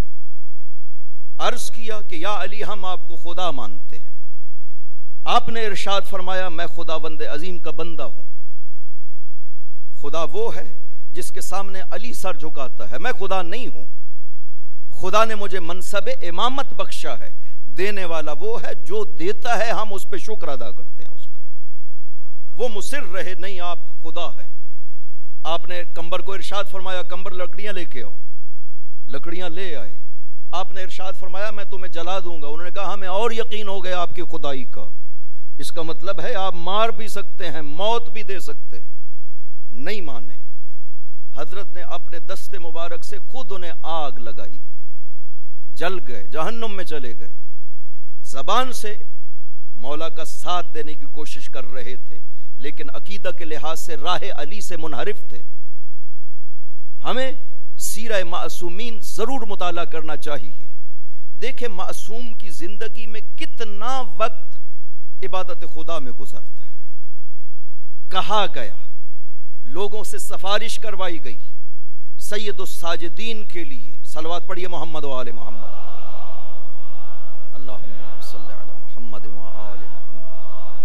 عرض کیا کہ یا علی ہم آپ کو خدا مانتے ہیں. آپ نے ارشاد فرمایا میں خداوند عظیم کا بندہ ہوں. خدا وہ ہے جس کے سامنے علی سر جھکاتا ہے، میں خدا نہیں ہوں. خدا نے مجھے منصب امامت بخشا ہے. دینے والا وہ ہے، جو دیتا ہے ہم اس پہ شکر ادا کرتے ہیں اس کا. وہ مصر رہے نہیں آپ خدا ہیں. آپ نے کمبر کو ارشاد فرمایا کمبر لکڑیاں لے کے آؤ. لکڑیاں لے آئے. آپ نے ارشاد فرمایا میں تمہیں جلا دوں گا. انہوں نے کہا ہمیں اور یقین ہو گیا آپ کی خدائی کا. اس کا مطلب ہے آپ مار بھی سکتے ہیں، موت بھی دے سکتے ہیں. نہیں مانے. حضرت نے اپنے دست مبارک سے خود انہیں آگ لگائی، جل گئے، جہنم میں چلے گئے. زبان سے مولا کا ساتھ دینے کی کوشش کر رہے تھے لیکن عقیدہ کے لحاظ سے راہ علی سے منحرف تھے. ہمیں سیرہ معصومین ضرور مطالعہ کرنا چاہیے. دیکھیں معصوم کی زندگی میں کتنا وقت عبادت خدا میں گزرتا ہے. کہا گیا، لوگوں سے سفارش کروائی گئی سید الساجدین کے لیے. صلوات پڑھیے محمد و آل محمد. اللہم صلی علی محمد و آل محمد.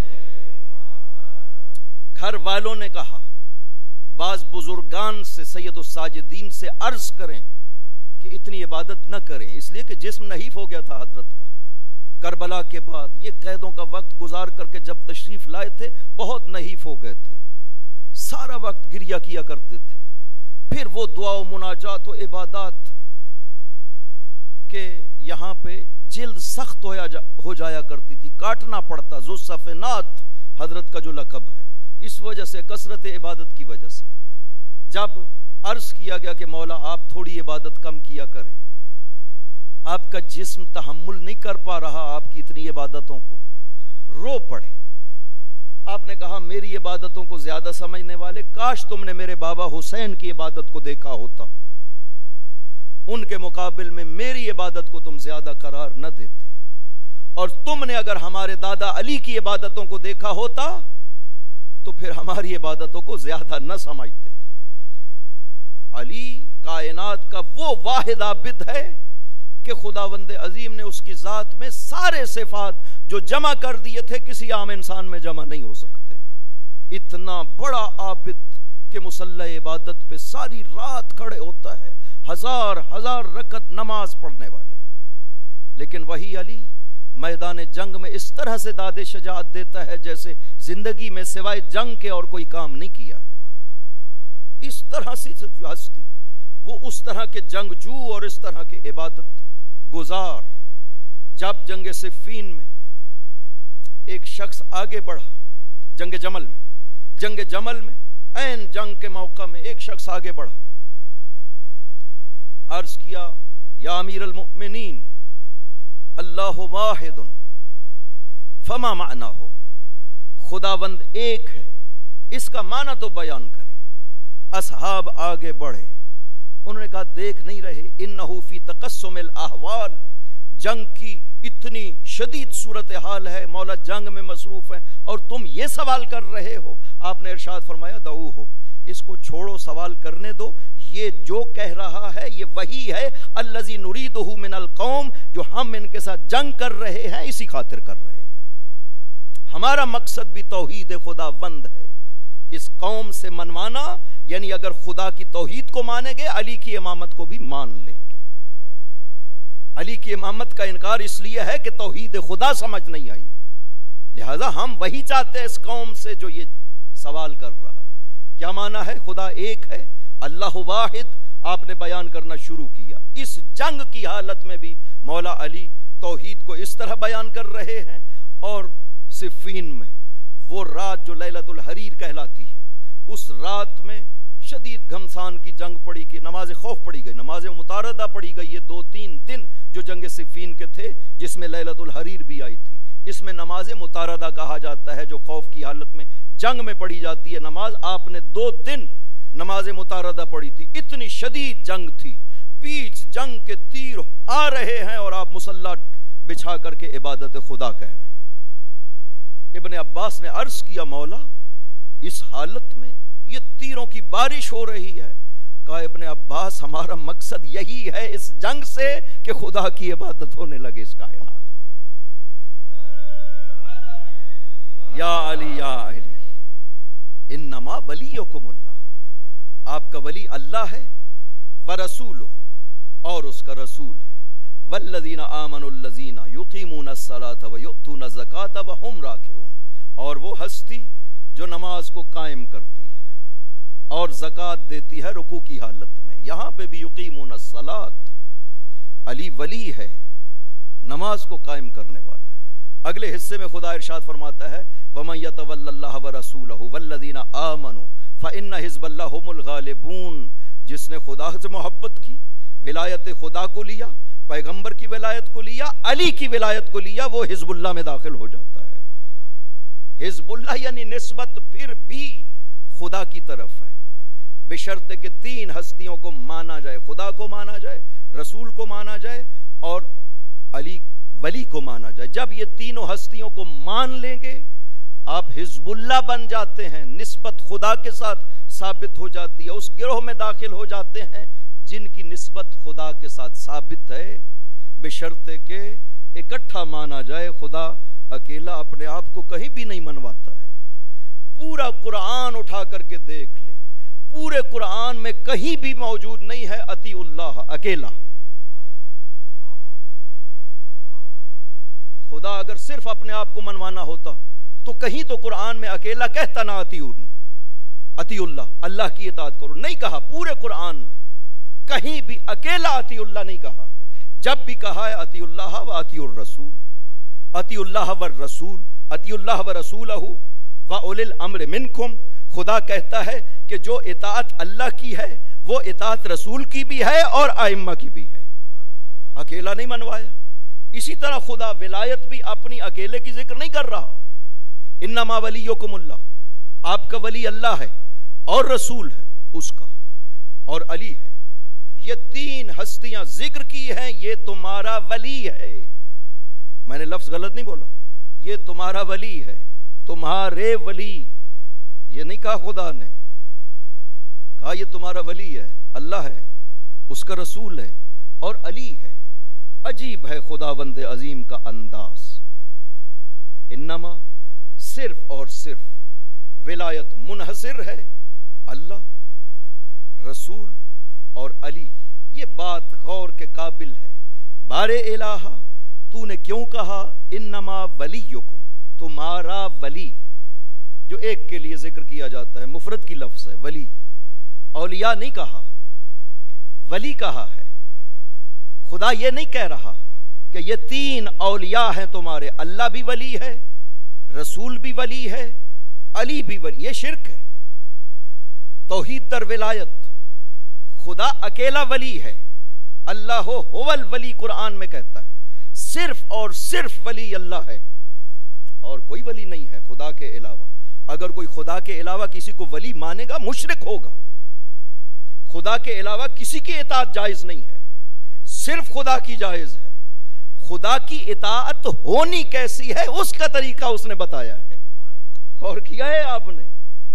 گھر والوں نے کہا بعض بزرگان سے سید الساجدین سے عرض کریں کہ اتنی عبادت نہ کریں، اس لیے کہ جسم نحیف ہو گیا تھا حضرت کا. کربلا کے بعد یہ قیدوں کا وقت گزار کر کے جب تشریف لائے تھے بہت نحیف ہو گئے تھے. سارا وقت گریہ کیا کرتے تھے. پھر وہ دعا و مناجات و عبادات کہ یہاں پہ جلد سخت ہو جایا کرتی تھی، کاٹنا پڑتا. ذو صفنات حضرت کا جو لقب ہے، اس وجہ سے کثرت عبادت کی وجہ سے جب عرض کیا گیا کہ مولا آپ تھوڑی عبادت کم کیا کریں، آپ کا جسم تحمل نہیں کر پا رہا آپ کی اتنی عبادتوں کو، رو پڑے. آپ نے کہا میری عبادتوں کو زیادہ سمجھنے والے، کاش تم نے میرے بابا حسین کی عبادت کو دیکھا ہوتا، ان کے مقابل میں میری عبادت کو تم زیادہ قرار نہ دیتے. اور تم نے اگر ہمارے دادا علی کی عبادتوں کو دیکھا ہوتا تو پھر ہماری عبادتوں کو زیادہ نہ سمجھتے. علی کائنات کا وہ واحد عابد ہے کہ خداوند عظیم نے اس کی ذات میں سارے صفات جو جمع کر دیے تھے کسی عام انسان میں جمع نہیں ہو سکتے. اتنا بڑا عابد کہ مصلی عبادت پہ ساری رات کھڑے ہوتا ہے، ہزار ہزار رکعت نماز پڑھنے والے. لیکن وہی علی میدان جنگ میں اس طرح سے داد شجاعت دیتا ہے جیسے زندگی میں سوائے جنگ کے اور کوئی کام نہیں کیا ہے. اس طرح سے جو ہستی، وہ اس طرح کے جنگجو اور اس طرح کے عبادت گزار. جب جنگ صفین میں ایک شخص آگے بڑھا، جنگ جمل میں جنگ جمل میں عین جنگ کے موقع میں ایک شخص آگے بڑھا، عرض کیا یا امیر المؤمنین اللہ واحد فما معنی ہو، خداوند ایک ہے، اس کا معنی تو بیان کرے. اصحاب آگے بڑھے. انہوں نے کہا دیکھ نہیں رہے انہو فی تقسم الاحوال، جنگ کی اتنی شدید صورتحال ہے، مولا جنگ میں مصروف ہے اور تم یہ سوال کر رہے ہو. آپ نے ارشاد فرمایا دعو ہو، اس کو چھوڑو، سوال کرنے دو. یہ جو کہہ رہا ہے یہ وہی ہے الذی نریدہ من القوم، جو ہم ان کے ساتھ جنگ کر رہے ہیں اسی خاطر کر رہے ہیں. ہمارا مقصد بھی توحید خداوند ہے. اس قوم سے منوانا یعنی اگر خدا کی توحید کو مانیں گے علی کی امامت کو بھی مان لیں گے. علی کی امامت کا انکار اس لیے ہے کہ توحید خدا سمجھ نہیں آئی، لہذا ہم وہی چاہتے ہیں اس قوم سے جو یہ سوال کر رہا. کیا معنی ہے؟ خدا ایک ہے، اللہ واحد. آپ نے بیان کرنا شروع کیا. اس جنگ کی حالت میں بھی مولا علی توحید کو اس طرح بیان کر رہے ہیں. اور صفین میں وہ رات جو لیلۃ الحریر کہلاتی ہے، اس رات میں شدید گھمسان کی جنگ پڑی کہ نماز خوف پڑھی گئی، نماز مطاردہ پڑھی گئی. یہ دو تین دن جو جنگ صفین کے تھے جس میں لیلۃ الحریر بھی آئی تھی، اس میں نماز مطاردہ کہا جاتا ہے جو خوف کی حالت میں جنگ میں پڑھی جاتی ہے نماز. آپ نے دو دن نماز مطاردہ پڑھی تھی. اتنی شدید جنگ تھی، پیچھ جنگ کے تیر آ رہے ہیں اور آپ مصلی بچھا کر کے عبادت خدا کہہ رہے ہیں. ابن عباس نے عرض کیا مولا اس حالت میں یہ تیروں کی بارش ہو رہی ہے. کہا ابن عباس ہمارا مقصد یہی ہے اس جنگ سے کہ خدا کی عبادت ہونے لگے اس کائنات. یا علی یا علی انما ولیکم اللہ، آپ کا ولی اللہ ہے، ورسولہ اور اس کا رسول ہے. والذین آمنوا الذین یقیمون الصلاۃ ویؤتون الزکاۃ وہم راکعون، اور وہ ہستی جو نماز کو قائم کرتی ہے اور زکوٰۃ دیتی ہے رکوع کی حالت میں. یہاں پہ بھی یقیمون الصلاۃ، علی ولی ہے، نماز کو قائم کرنے والا ہے. اگلے حصے میں خدا ارشاد فرماتا ہے وَمَن يَتَوَلَّ اللَّهَ وَرَسُولَهُ وَالَّذِينَ آمَنُوا فَإِنَّ حِزْبَ اللَّهِ هُمُ الْغَالِبُونَ. جس نے خدا سے محبت کی، ولایت خدا کو لیا، پیغمبر کی ولایت کو لیا، علی کی ولایت کو لیا، وہ حزب اللہ میں داخل ہو جاتا ہے. حزب اللہ یعنی نسبت پھر بھی خدا کی طرف ہے، بشرط کہ تین ہستیوں کو مانا جائے، خدا کو مانا جائے، رسول کو مانا جائے اور علی ولی کو مانا جائے. جب یہ تینوں ہستیوں کو مان لیں گے آپ حزب اللہ بن جاتے ہیں، نسبت خدا کے ساتھ ثابت ہو جاتی ہے. اس گروہ میں داخل ہو جاتے ہیں جن کی نسبت خدا کے ساتھ ثابت ہے، بشرط کہ اکٹھا مانا جائے. خدا اکیلا اپنے آپ کو کہیں بھی نہیں منواتا ہے. پورا قرآن اٹھا کر کے دیکھ لیں، پورے قرآن میں کہیں بھی موجود نہیں ہے اطیع اللہ اکیلا. خدا اگر صرف اپنے آپ کو منوانا ہوتا تو کہیں تو قرآن میں اکیلا کہتا نہ اطیعونی، اطیع اللہ، اللہ کی اطاعت کرو. نہیں کہا پورے قرآن میں کہیں بھی اکیلا اطیع اللہ نہیں کہا ہے. جب بھی کہا ہے اطیع اللہ و اطیع الرسول، اطیع اللہ والرسول، اطیع اللہ ورسولہ و اولی الامر منکم. خدا کہتا ہے کہ جو اطاعت اللہ کی ہے وہ اطاعت رسول کی بھی ہے اور ائمہ کی بھی ہے. اکیلا نہیں منوایا. اسی طرح خدا ولایت بھی اپنی اکیلے کی ذکر نہیں کر رہا. انما ولیکم اللہ، آپ کا ولی اللہ ہے اور رسول ہے اس کا اور علی ہے. یہ تین ہستیاں ذکر کی ہیں، یہ تمہارا ولی ہے. میں نے لفظ غلط نہیں بولا، یہ تمہارا ولی ہے، تمہارے ولی. یہ نہیں کہا خدا نے، کہا یہ تمہارا ولی ہے، اللہ ہے، اس کا رسول ہے اور علی ہے. عجیب ہے خداوند عظیم کا انداز. انما صرف اور صرف ولایت منحصر ہے اللہ، رسول اور علی. یہ بات غور کے قابل ہے. بار الہ تو نے کیوں کہا انما ولیکم، تمہارا ولی، جو ایک کے لیے ذکر کیا جاتا ہے، مفرد کی لفظ ہے ولی. اولیاء نہیں کہا، ولی کہا ہے. خدا یہ نہیں کہہ رہا کہ یہ تین اولیاء ہیں تمہارے، اللہ بھی ولی ہے، رسول بھی ولی ہے، علی بھی ولی. یہ شرک ہے. توحید در ولایت، خدا اکیلا ولی ہے. اللہ هو الولی قرآن میں کہتا ہے. صرف اور صرف ولی اللہ ہے اور کوئی ولی نہیں ہے خدا کے علاوہ. اگر کوئی خدا کے علاوہ کسی کو ولی مانے گا مشرک ہوگا. خدا کے علاوہ کسی کی اطاعت جائز نہیں ہے، صرف خدا کی جائز ہے. خدا کی اطاعت ہونی کیسی ہے اس کا طریقہ اس نے بتایا ہے اور کیا ہے آپ نے.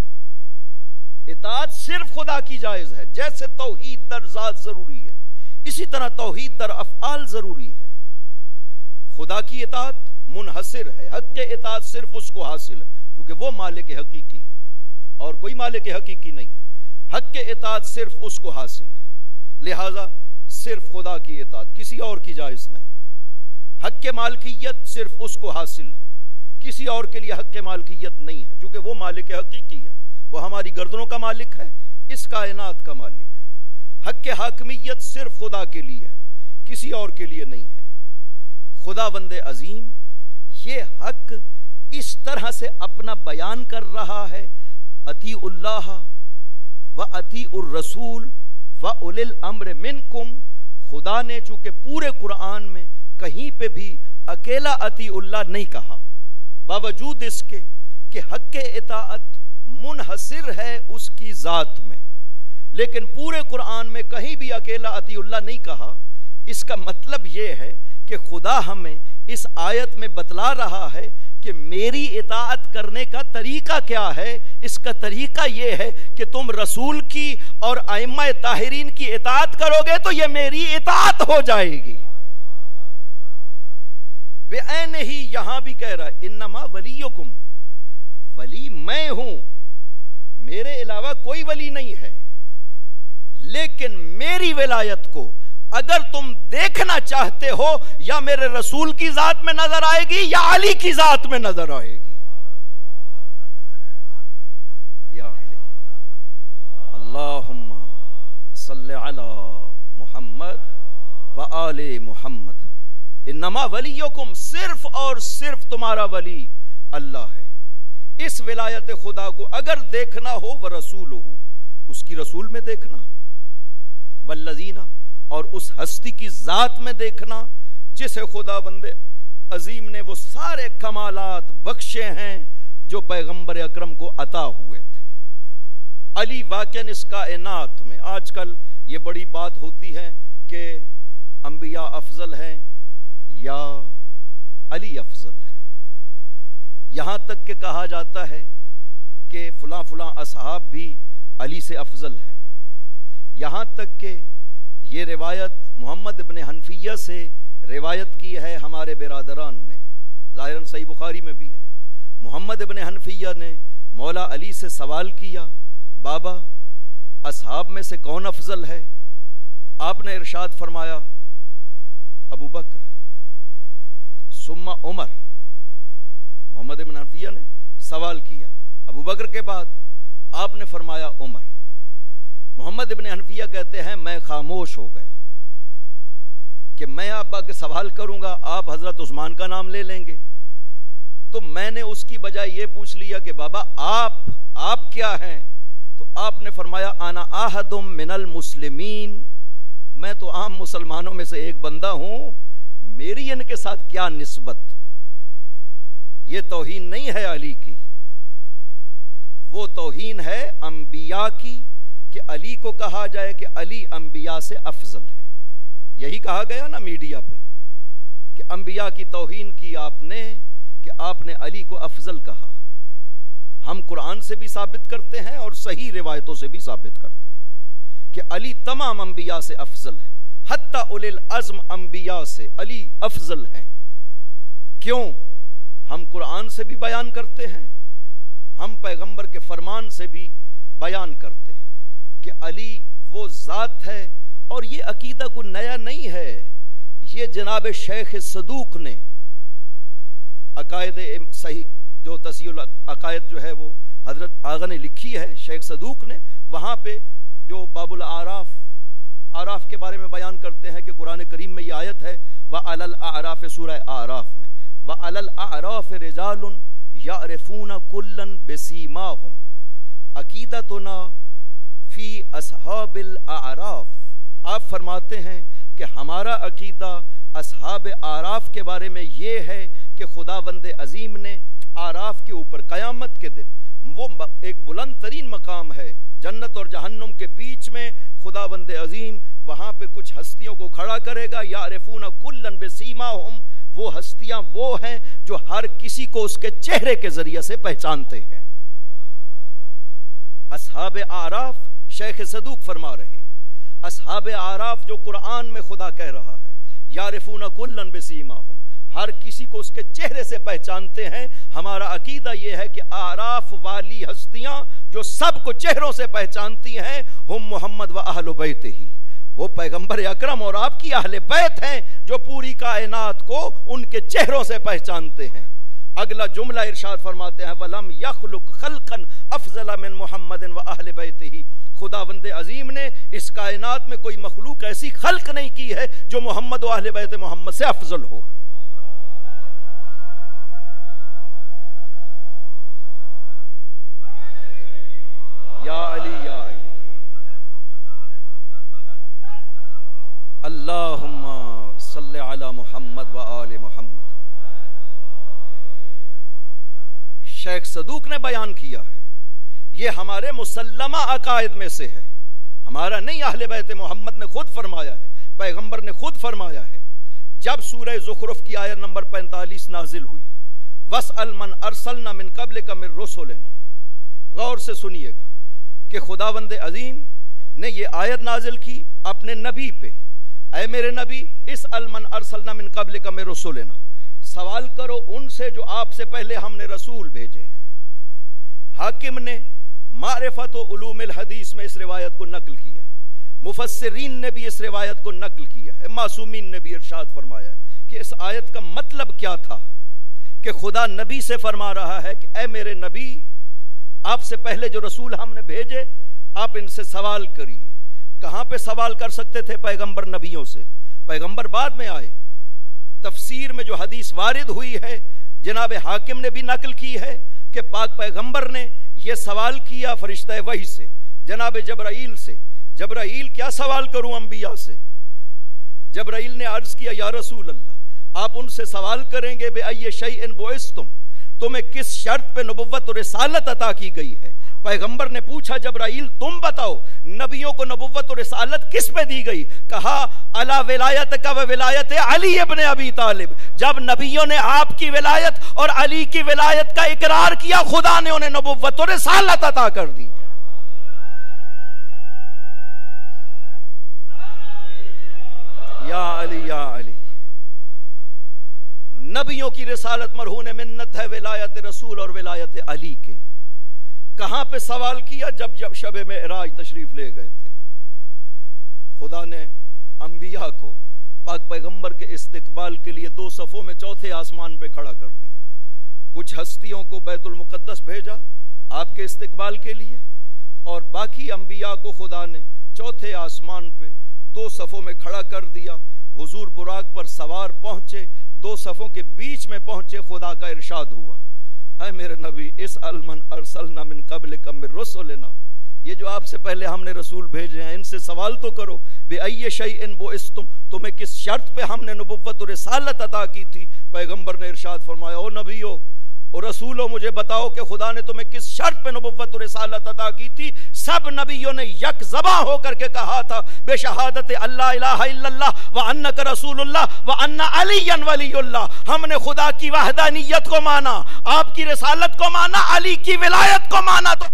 اطاعت صرف خدا کی جائز ہے. جیسے توحید در ذات ضروری ہے اسی طرح توحید در افعال ضروری ہے. خدا کی اطاعت منحصر ہے، حق کے اطاعت صرف اس کو حاصل ہے کیونکہ وہ مالک حقیقی ہے اور کوئی مالک حقیقی نہیں ہے. حق کے اطاعت صرف اس کو حاصل ہے، لہذا صرف خدا کی اطاعت، کسی اور کی جائز نہیں. حق کے مالکیت صرف اس کو حاصل ہے، کسی اور کے لیے حق کے مالکیت نہیں ہے چونکہ وہ مالک حقیقی ہے. وہ ہماری گردنوں کا مالک ہے، اس کائنات کا مالک ہے۔ حق حاکمیت صرف خدا کے لیے ہے، کسی اور کے لیے نہیں ہے۔ خداوند عظیم یہ حق اس طرح سے اپنا بیان کر رہا ہے، اطیع اللہ و اطیع الرسول و اولی الامر منکم۔ خدا نے چونکہ پورے قرآن میں کہیں پہ بھی اکیلا اطیع اللہ نہیں کہا، باوجود اس کے کہ حق اطاعت منحصر ہے اس کی ذات میں، لیکن پورے قرآن میں کہیں بھی اکیلا اطیع اللہ نہیں کہا۔ اس کا مطلب یہ ہے کہ خدا ہمیں اس آیت میں بتلا رہا ہے کہ میری اطاعت کرنے کا طریقہ کیا ہے۔ اس کا طریقہ یہ ہے کہ تم رسول کی اور ائمہ طاہرین کی اطاعت کرو گے تو یہ میری اطاعت ہو جائے گی۔ بعین ہی یہاں بھی کہہ رہا ہے انما ولیکم، ولی میں ہوں، میرے علاوہ کوئی ولی نہیں ہے، لیکن میری ولایت کو اگر تم دیکھنا چاہتے ہو یا میرے رسول کی ذات میں نظر آئے گی یا علی کی ذات میں نظر آئے گی۔ یا علی اللہم صلی علی محمد و آل محمد۔ انما ولیکم، صرف اور صرف تمہارا ولی اللہ ہے۔ اس ولایت خدا کو اگر دیکھنا ہو ورسولہ، اس کی رسول میں دیکھنا، والذین، اور اس ہستی کی ذات میں دیکھنا جسے خداوند عظیم نے وہ سارے کمالات بخشے ہیں جو پیغمبر اکرم کو عطا ہوئے تھے۔ علی واقعاً اس کائنات میں آج کل یہ بڑی بات ہوتی ہے کہ انبیاء افضل ہیں یا علی افضل ہے، یہاں تک کہ کہا جاتا ہے کہ فلاں فلاں اصحاب بھی علی سے افضل ہیں، یہاں تک کہ یہ روایت محمد ابن حنفیہ سے روایت کی ہے ہمارے برادران نے، ظاہراً صحیح بخاری میں بھی ہے۔ محمد ابن حنفیہ نے مولا علی سے سوال کیا، بابا اصحاب میں سے کون افضل ہے؟ آپ نے ارشاد فرمایا ابو بکر ثم عمر۔ محمد ابن حنفیہ نے سوال کیا ابو بکر کے بعد، آپ نے فرمایا عمر۔ محمد ابن حنفیہ کہتے ہیں میں خاموش ہو گیا کہ میں آپ آگے سوال کروں گا آپ حضرت عثمان کا نام لے لیں گے، تو میں نے اس کی بجائے یہ پوچھ لیا کہ بابا آپ آپ کیا ہیں؟ تو آپ نے فرمایا انا احد من المسلمین، میں تو عام مسلمانوں میں سے ایک بندہ ہوں، میری ان کے ساتھ کیا نسبت؟ یہ توہین نہیں ہے علی کی، وہ توہین ہے انبیاء کی، کہ علی کو کہا جائے کہ علی انبیاء سے افضل ہے۔ یہی کہا گیا نا میڈیا پہ کہ انبیاء کی توہین کی آپ نے، کہ آپ نے علی کو افضل کہا۔ ہم قرآن سے بھی ثابت کرتے ہیں اور صحیح روایتوں سے بھی ثابت کرتے ہیں کہ علی تمام انبیاء سے افضل ہے، حتیٰ اولی العزم انبیاء سے علی افضل ہیں۔ کیوں؟ ہم قرآن سے بھی بیان کرتے ہیں، ہم پیغمبر کے فرمان سے بھی بیان کرتے ہیں کہ علی وہ ذات ہے، اور یہ عقیدہ کو نیا نہیں ہے، یہ جناب شیخ صدوق نے عقائد صحیح جو تصحیح العقائد جو ہے وہ حضرت آغا نے لکھی ہے، شیخ صدوق نے، وہاں پہ جو باب الاعراف اعراف کے بارے میں بیان کرتے ہیں کہ قرآن کریم میں یہ آیت ہے وَعَلَى الْأَعْرَافِ سورہ اعراف میں وَعَلَى الْأَعْرَافِ رِجَالٌ يَعْرِفُونَ كُلًّا بِسِيمَاهُمْ عقیدتنا فی اصحاب الاعراف۔ آپ فرماتے ہیں کہ ہمارا عقیدہ اصحاب اعراف کے بارے میں یہ ہے کہ خداوند عظیم نے اعراف کے اوپر قیامت کے دن، وہ ایک بلند ترین مقام ہے جنت اور جہنم کے بیچ میں، خداوند عظیم وہاں پہ کچھ ہستیوں کو کھڑا کرے گا، یعرفون کلا بسیماہم، وہ ہستیاں وہ ہیں جو ہر کسی کو اس کے چہرے کے ذریعے سے پہچانتے ہیں۔ اصحاب اعراف شیخ صدوق فرما رہے ہیں، اصحاب اعراف جو قرآن میں خدا کہہ رہا ہے یعرفون کلا بسیماہم، ہر کسی کو اس کے چہرے سے پہچانتے ہیں۔ ہمارا عقیدہ یہ ہے کہ اعراف والی ہستیاں جو سب کو چہروں سے پہچانتی ہیں ہم محمد و اہل بیت ہی، وہ پیغمبر اکرم اور آپ کی اہل بیت ہیں جو پوری کائنات کو ان کے چہروں سے پہچانتے ہیں۔ اگلا جملہ ارشاد فرماتے ہیں وَلَمْ يَخْلُقْ خَلْقًا أَفْضَلَ مِنْ مُحَمَّدٍ وَأَهْلِ بَيْتِهِ، خداوند عظیم نے اس کائنات میں کوئی مخلوق ایسی خلق نہیں کی ہے جو محمد و اہل بیت محمد سے افضل ہو۔ یا علی یا علی اللہم صلی علی محمد و آل محمد۔ شیخ صدوق نے بیان کیا ہے، یہ ہمارے مسلمہ عقائد میں سے ہے، ہمارا نہیں، اہل بیت محمد نے خود فرمایا ہے، پیغمبر نے خود فرمایا ہے۔ جب سورہ زخرف کی آیت نمبر پینتالیس نازل ہوئی، وَاسْأَلْ مَنْ أَرْسَلْنَا مِنْ قَبْلِكَ مِنْ رُسُلِنَا، غور سے سنیے گا کہ خداوند عظیم نے یہ آیت نازل کی اپنے نبی پہ، اے میرے نبی اسأل من ارسلنا من قبلک من رسولنا، سوال کرو ان سے جو آپ سے پہلے ہم نے رسول بھیجے ہیں۔ حاکم نے معرفت و علوم الحدیث میں اس روایت کو نقل کیا ہے، مفسرین نے بھی اس روایت کو نقل کیا ہے، معصومین نے بھی ارشاد فرمایا ہے کہ اس آیت کا مطلب کیا تھا کہ خدا نبی سے فرما رہا ہے کہ اے میرے نبی، آپ سے پہلے جو رسول ہم نے بھیجے آپ ان سے سوال کریے۔ کہاں پہ سوال کر سکتے تھے؟ پیغمبر نبیوں سے، پیغمبر بعد میں آئے۔ تفسیر میں جو حدیث وارد ہوئی ہے جناب حاکم نے بھی نقل کی ہے کہ پاک پیغمبر نے یہ سوال کیا فرشتہ وحی سے، جناب جبرائیل سے۔ جبرائیل کیا سوال کروں انبیاء سے؟ جبرائیل نے عرض کیا یا رسول اللہ، آپ ان سے سوال کریں گے بے ای شیء بعثتم، تمہیں کس شرط پہ نبوت اور رسالت عطا کی گئی ہے؟ پیغمبر نے پوچھا جبرائیل تم بتاؤ نبیوں کو نبوت اور رسالت کس پہ دی گئی؟ کہا علی ولایت کا و ولایت علی ابن ابی طالب، جب نبیوں نے آپ کی ولایت اور علی کی ولایت کا اقرار کیا خدا نے انہیں نبوت اور رسالت عطا کر دی۔ یا علی یا علی، نبیوں کی رسالت مرہون منت ہے ولایت رسول اور ولایت علی کے۔ کہاں پہ سوال کیا؟ جب جب شب معراج تشریف لے گئے تھے، خدا نے انبیاء کو پاک پیغمبر کے استقبال کے لیے دو صفوں میں چوتھے آسمان پہ کھڑا کر دیا۔ کچھ ہستیوں کو بیت المقدس بھیجا آپ کے استقبال کے لیے، اور باقی انبیاء کو خدا نے چوتھے آسمان پہ دو صفوں میں کھڑا کر دیا۔ حضور براق پر سوار پہنچے، دو صفوں کے بیچ میں پہنچے، خدا کا ارشاد ہوا اے میرے نبی اسأل من ارسلنا من قبلک من رسولنا، یہ جو آپ سے پہلے ہم نے رسول بھیجے ہیں ان سے سوال تو کرو بے ای شیء بعثتم، تمہیں کس شرط پہ ہم نے نبوت و رسالت عطا کی تھی؟ پیغمبر نے ارشاد فرمایا او نبیو اور رسولوں مجھے بتاؤ کہ خدا نے تمہیں کس شرط پہ نبوت و رسالت عطا کی تھی؟ سب نبیوں نے یک زباں ہو کر کے کہا تھا بے شہادت اللہ الہ الا اللہ وانک رسول اللہ وان علی ولی اللہ، ہم نے خدا کی وحدانیت کو مانا، آپ کی رسالت کو مانا، علی کی ولایت کو مانا۔ تو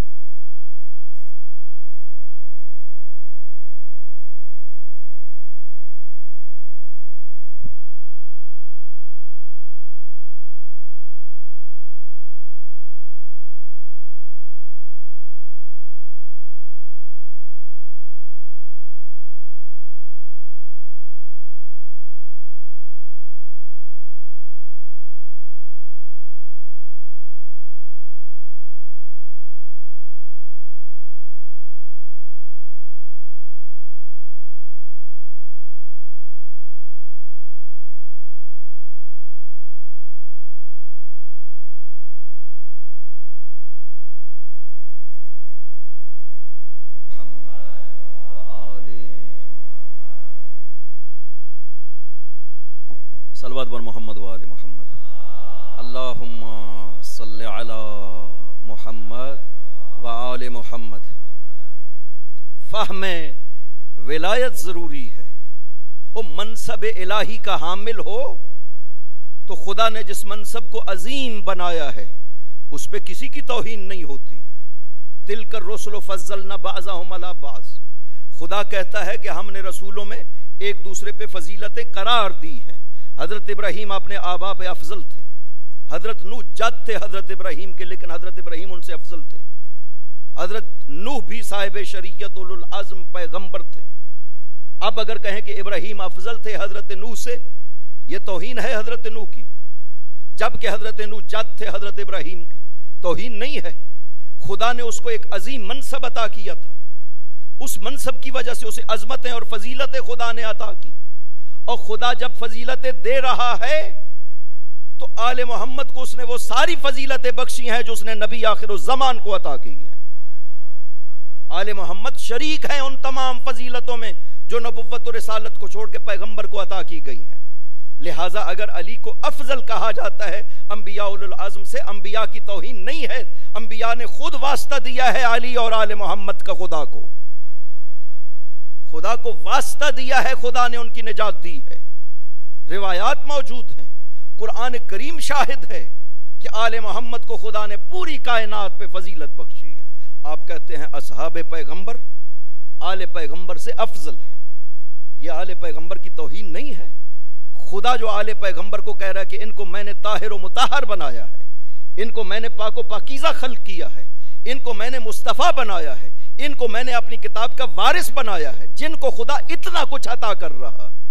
صلوات بر محمد و آل محمد، اللہم صلی علی محمد و آل محمد۔ فہم ولایت ضروری ہے، وہ منصب الہی کا حامل ہو تو خدا نے جس منصب کو عظیم بنایا ہے اس پہ کسی کی توہین نہیں ہوتی ہے۔ تلک الرسل فضلنا بعضهم علی بعض، خدا کہتا ہے کہ ہم نے رسولوں میں ایک دوسرے پہ فضیلتیں قرار دی ہیں۔ حضرت ابراہیم اپنے آبا پہ افضل تھے، حضرت نوح جد تھے حضرت ابراہیم کے، لیکن حضرت ابراہیم ان سے افضل تھے۔ حضرت نوح بھی صاحب شریعت اولو العزم پیغمبر تھے۔ اب اگر کہیں کہ ابراہیم افضل تھے حضرت نوح سے، یہ توہین ہے حضرت نوح کی۔ جبکہ حضرت نوح جد تھے حضرت ابراہیم کے. توہین نہیں ہے. خدا نے اس کو ایک عظیم منصب عطا کیا تھا. اس منصب کی وجہ سے اسے عظمتیں اور فضیلتیں خدا نے عطا کی. اور خدا جب فضیلتیں دے رہا ہے تو آل محمد کو اس نے وہ ساری فضیلتیں بخشی ہیں جو اس نے نبی آخر الزمان کو عطا کی ہیں. آل محمد شریک ہیں ان تمام فضیلتوں میں جو نبوت و رسالت کو چھوڑ کے پیغمبر کو عطا کی گئی ہیں. لہٰذا اگر علی کو افضل کہا جاتا ہے انبیاء اولو العزم سے، انبیاء کی توہین نہیں ہے. انبیاء نے خود واسطہ دیا ہے علی اور آل محمد کا خدا کو. خدا کو واسطہ دیا ہے، خدا نے ان کی نجات دی ہے. روایات موجود ہیں، قرآن کریم شاہد ہے کہ آل محمد کو خدا نے پوری کائنات پہ فضیلت بخشی ہے. آپ کہتے ہیں اصحاب پیغمبر آل پیغمبر سے افضل ہیں. یہ آل پیغمبر کی توہین نہیں ہے. خدا جو آل پیغمبر کو کہہ رہا ہے کہ ان کو میں نے طاہر و مطہر بنایا ہے، ان کو میں نے پاک و پاکیزہ خلق کیا ہے، ان کو میں نے مصطفیٰ بنایا ہے، ان کو میں نے اپنی کتاب کا وارث بنایا ہے، جن کو خدا اتنا کچھ عطا کر رہا ہے.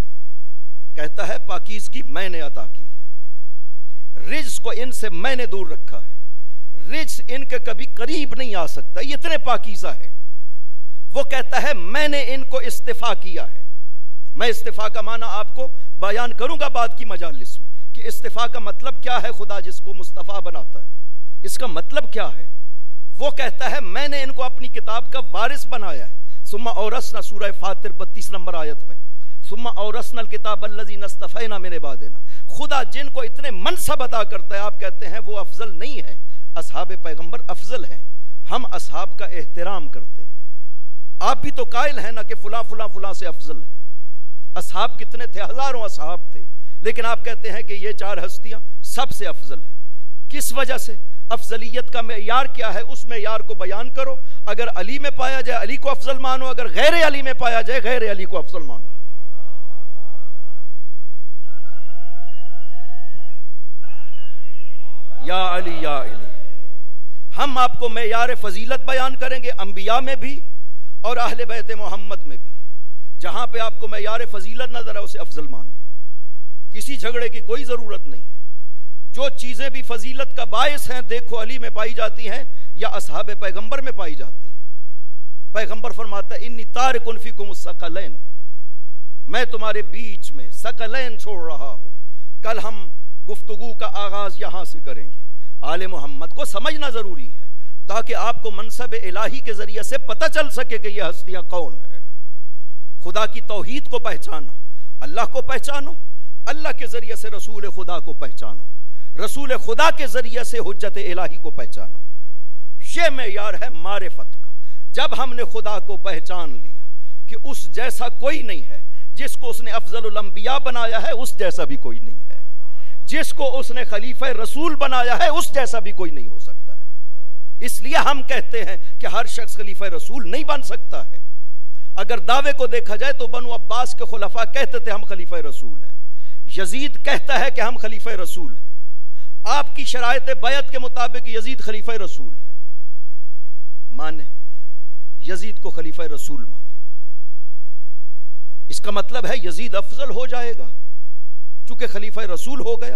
کہتا ہے پاکیزگی میں نے عطا کی ہے، رجس کو ان سے میں نے دور رکھا ہے، رجس ان کے کبھی قریب نہیں آ سکتا، یہ اتنے پاکیزہ ہے. وہ کہتا ہے میں نے ان کو استفا کیا ہے. میں استفا کا معنی آپ کو بیان کروں گا بعد کی مجالس میں کہ استفا کا مطلب کیا ہے. خدا جس کو مصطفیٰ بناتا ہے اس کا مطلب کیا ہے. وہ کہتا ہے میں نے ان کو اپنی کتاب کا وارث بنایا ہے. ثم اورثنا سورہ فاطر بتیس نمبر آیت میں ثم اورثنا الکتاب الذین اصطفینا من عبادنا. خدا جن کو اتنے منصب عطا کرتا ہے آپ کہتے ہیں وہ افضل نہیں ہے. اصحاب پیغمبر افضل ہیں. ہم اصحاب کا احترام کرتے ہیں. آپ بھی تو قائل ہیں نا کہ فلاں فلاں فلاں سے افضل ہے. اصحاب کتنے تھے؟ ہزاروں اصحاب تھے. لیکن آپ کہتے ہیں کہ یہ چار ہستیاں سب سے افضل ہیں. کس وجہ سے؟ افضلیت کا معیار کیا ہے اس معیار کو بیان کرو. اگر علی میں پایا جائے علی کو افضل مانو، اگر غیر علی میں پایا جائے غیر علی کو افضل مانو. یا علی یا علی. ہم آپ کو معیار فضیلت بیان کریں گے انبیاء میں بھی اور اہل بیت محمد میں بھی. جہاں پہ آپ کو معیار فضیلت نظر ہے اسے افضل مان لو. کسی جھگڑے کی کوئی ضرورت نہیں ہے. جو چیزیں بھی فضیلت کا باعث ہیں دیکھو علی میں پائی جاتی ہیں یا اصحاب پیغمبر میں پائی جاتی ہیں. پیغمبر فرماتا ہے انی تارک فیکم الثقلین، میں تمہارے بیچ میں ثقلین چھوڑ رہا ہوں. کل ہم گفتگو کا آغاز یہاں سے کریں گے. آل محمد کو سمجھنا ضروری ہے تاکہ آپ کو منصب الہی کے ذریعے سے پتہ چل سکے کہ یہ ہستیاں کون ہیں. خدا کی توحید کو پہچانو، اللہ کو پہچانو، اللہ کے ذریعے سے رسول خدا کو پہچانو، رسول خدا کے ذریعے سے حجت الہی کو پہچانو. یہ معیار ہے معرفت کا. جب ہم نے خدا کو پہچان لیا کہ اس جیسا کوئی نہیں ہے، جس کو اس نے افضل الانبیاء بنایا ہے اس جیسا بھی کوئی نہیں ہے، جس کو اس نے خلیفہ رسول بنایا ہے اس جیسا بھی کوئی نہیں ہو سکتا ہے. اس لیے ہم کہتے ہیں کہ ہر شخص خلیفہ رسول نہیں بن سکتا ہے. اگر دعوے کو دیکھا جائے تو بنو عباس کے خلفاء کہتے تھے ہم خلیفہ رسول ہیں. یزید کہتا ہے کہ ہم خلیفہ رسول ہیں. آپ کی شرائط بیعت کے مطابق یزید خلیفہ رسول ہے. مانے یزید کو خلیفہ رسول مانے. اس کا مطلب ہے یزید افضل ہو جائے گا چونکہ خلیفہ رسول ہو گیا.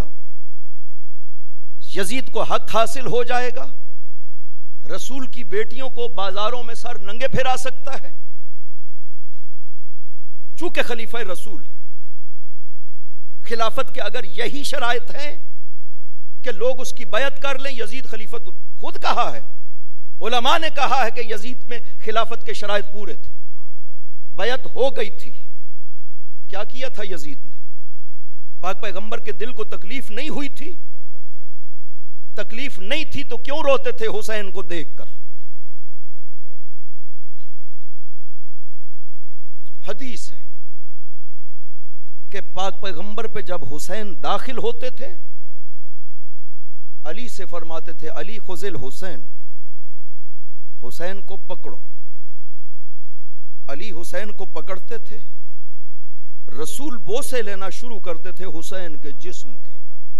یزید کو حق حاصل ہو جائے گا. رسول کی بیٹیوں کو بازاروں میں سر ننگے پھرا سکتا ہے چونکہ خلیفہ رسول ہے. خلافت کے اگر یہی شرائط ہیں کہ لوگ اس کی بیعت کر لیں، یزید خلیفت خود کہا ہے، علماء نے کہا ہے کہ یزید میں خلافت کے شرائط پورے تھے، بیعت ہو گئی تھی. کیا کیا تھا یزید نے؟ پاک پیغمبر کے دل کو تکلیف نہیں ہوئی تھی؟ تکلیف نہیں تھی تو کیوں روتے تھے حسین کو دیکھ کر؟ حدیث ہے کہ پاک پیغمبر پہ جب حسین داخل ہوتے تھے علی سے فرماتے تھے علی خذل حسین، حسین کو پکڑو. علی حسین کو پکڑتے تھے. رسول بوسے لینا شروع کرتے تھے حسین کے جسم کے.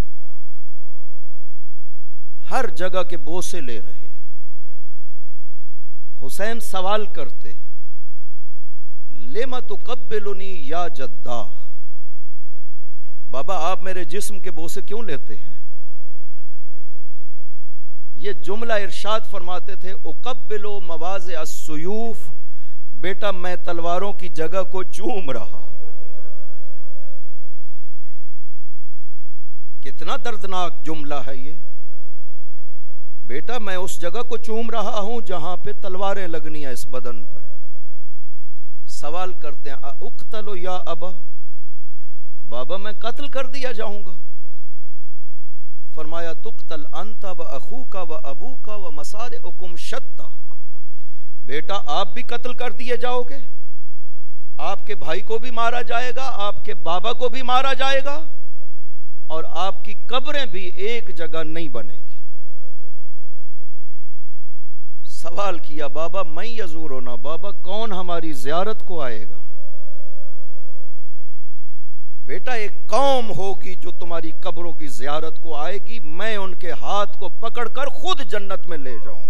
ہر جگہ کے بوسے لے رہے. حسین سوال کرتے لما تقبلنی یا جدہ، بابا بابا آپ میرے جسم کے بوسے کیوں لیتے ہیں؟ یہ جملہ ارشاد فرماتے تھے اقبل مواضع السیوف، بیٹا میں تلواروں کی جگہ کو چوم رہا۔ کتنا دردناک جملہ ہے یہ، بیٹا میں اس جگہ کو چوم رہا ہوں جہاں پہ تلواریں لگنی ہیں اس بدن پہ۔ سوال کرتے ہیں اقتل یا ابا، بابا میں قتل کر دیا جاؤں گا؟ فرمایا تقتل انت و اخوک و ابوک و مصارعکم شتیٰ، بیٹا آپ بھی قتل کر دیے جاؤ گے، آپ کے بھائی کو بھی مارا جائے گا، آپ کے بابا کو بھی مارا جائے گا، اور آپ کی قبریں بھی ایک جگہ نہیں بنے گی۔ سوال کیا بابا میں یزورنا، بابا کون ہماری زیارت کو آئے گا؟ بیٹا ایک قوم ہوگی جو تمہاری قبروں کی زیارت کو آئے گی، میں ان کے ہاتھ کو پکڑ کر خود جنت میں لے جاؤں گا۔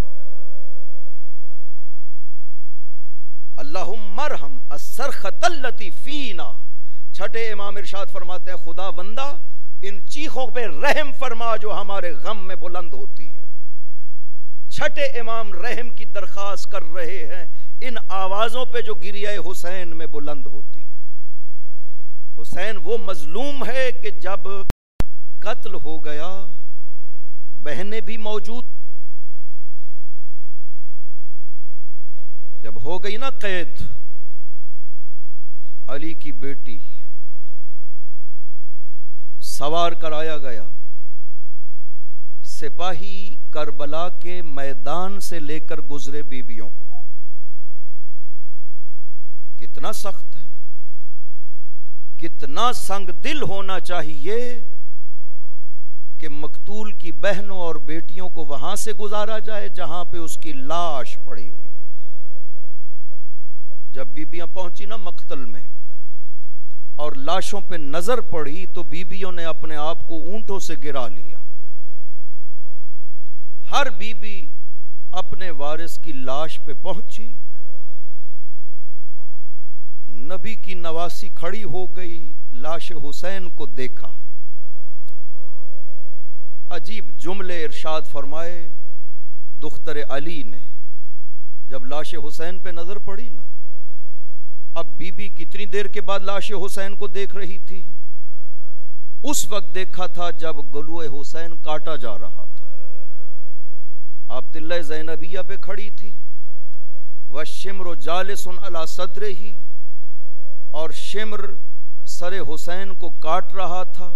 اللہم ارحم الصرخۃ التی فینا، چھٹے امام ارشاد فرماتے ہیں خدا بندہ ان چیخوں پہ رحم فرما جو ہمارے غم میں بلند ہوتی ہے۔ چھٹے امام رحم کی درخواست کر رہے ہیں ان آوازوں پہ جو گریہ حسین میں بلند ہوتی ہے۔ حسین وہ مظلوم ہے کہ جب قتل ہو گیا بہنیں بھی موجود، جب ہو گئی نا قید، علی کی بیٹی سوار کرایا گیا، سپاہی کربلا کے میدان سے لے کر گزرے بیبیوں کو۔ کتنا سخت ہے، کتنا سنگ دل ہونا چاہیے کہ مقتول کی بہنوں اور بیٹیوں کو وہاں سے گزارا جائے جہاں پہ اس کی لاش پڑی ہوئی۔ جب بیبیاں پہنچی نا مقتل میں اور لاشوں پہ نظر پڑی تو بیبیوں نے اپنے آپ کو اونٹوں سے گرا لیا۔ ہر بی بی اپنے وارث کی لاش پہ پہنچی، نبی کی نواسی کھڑی ہو گئی، لاش حسین کو دیکھا، عجیب جملے ارشاد فرمائے دختر علی نے جب لاش حسین پہ نظر پڑی نا۔ اب بی بی کتنی دیر کے بعد لاش حسین کو دیکھ رہی تھی؟ اس وقت دیکھا تھا جب گلوئے حسین کاٹا جا رہا تھا۔ آپ تلہ زینبیہ پہ کھڑی تھی، وَالشِّمْرُ جَالِسٌ عَلَى صَدْرِهِ، اور شمر سر حسین کو کاٹ رہا تھا۔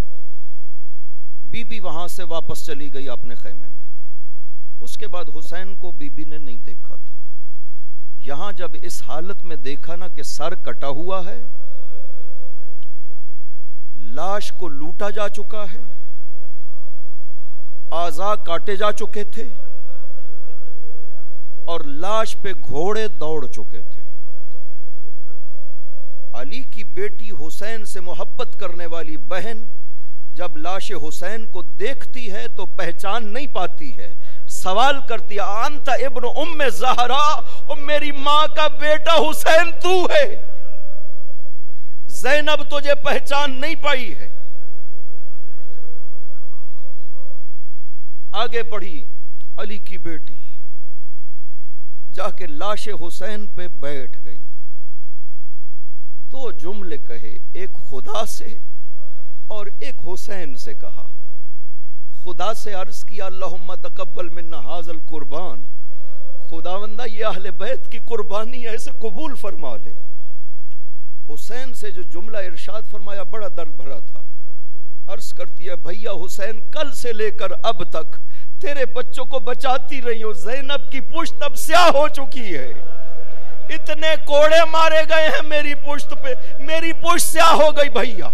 بی بی وہاں سے واپس چلی گئی اپنے خیمے میں۔ اس کے بعد حسین کو بی بی نے نہیں دیکھا تھا۔ یہاں جب اس حالت میں دیکھا نا کہ سر کٹا ہوا ہے، لاش کو لوٹا جا چکا ہے، اعضاء کاٹے جا چکے تھے اور لاش پہ گھوڑے دوڑ چکے تھے۔ علی کی بیٹی حسین سے محبت کرنے والی بہن جب لاش حسین کو دیکھتی ہے تو پہچان نہیں پاتی ہے، سوال کرتی ہے انت ابن ام زہرا، او میری ماں کا بیٹا حسین تو ہے؟ زینب تجھے پہچان نہیں پائی ہے۔ آگے بڑھی علی کی بیٹی، جا کے لاش حسین پہ بیٹھ گئی، دو جملے کہے، ایک خدا سے اور ایک حسین سے کہا۔ خدا سے عرض کیا اللہم تقبل منا ھذا القربان، خداوندہ یہ اہل بیت کی قربانی ہے، اسے قبول فرما لے۔ حسین سے جو جملہ ارشاد فرمایا بڑا درد بھرا تھا۔ عرض کرتی ہے بھیا حسین کل سے لے کر اب تک تیرے بچوں کو بچاتی رہی ہوں، زینب کی پشت اب سیاہ ہو چکی ہے، اتنے کوڑے مارے گئے ہیں میری پشت پہ، میری پشت سیاہ ہو گئی بھیا۔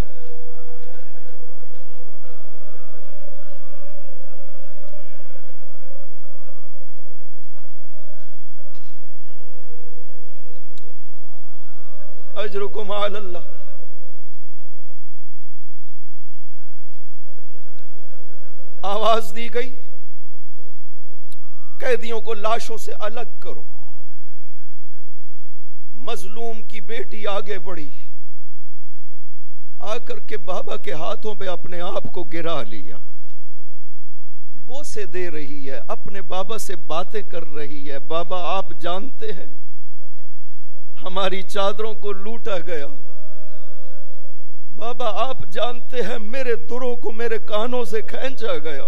اجرکم علی اللہ۔ آواز دی گئی قیدیوں کو لاشوں سے الگ کرو۔ مظلوم کی بیٹی آگے بڑھی، جا کر کے بابا کے ہاتھوں پہ اپنے آپ کو گرا لیا، بوسے دے رہی ہے، اپنے بابا سے باتیں کر رہی ہے. بابا آپ جانتے ہیں ہماری چادروں کو لوٹا گیا، بابا آپ جانتے ہیں میرے دروں کو میرے کانوں سے کھینچا گیا،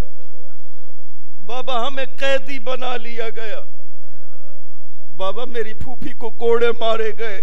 بابا ہمیں قیدی بنا لیا گیا، بابا میری پھوپھی کو کوڑے مارے گئے.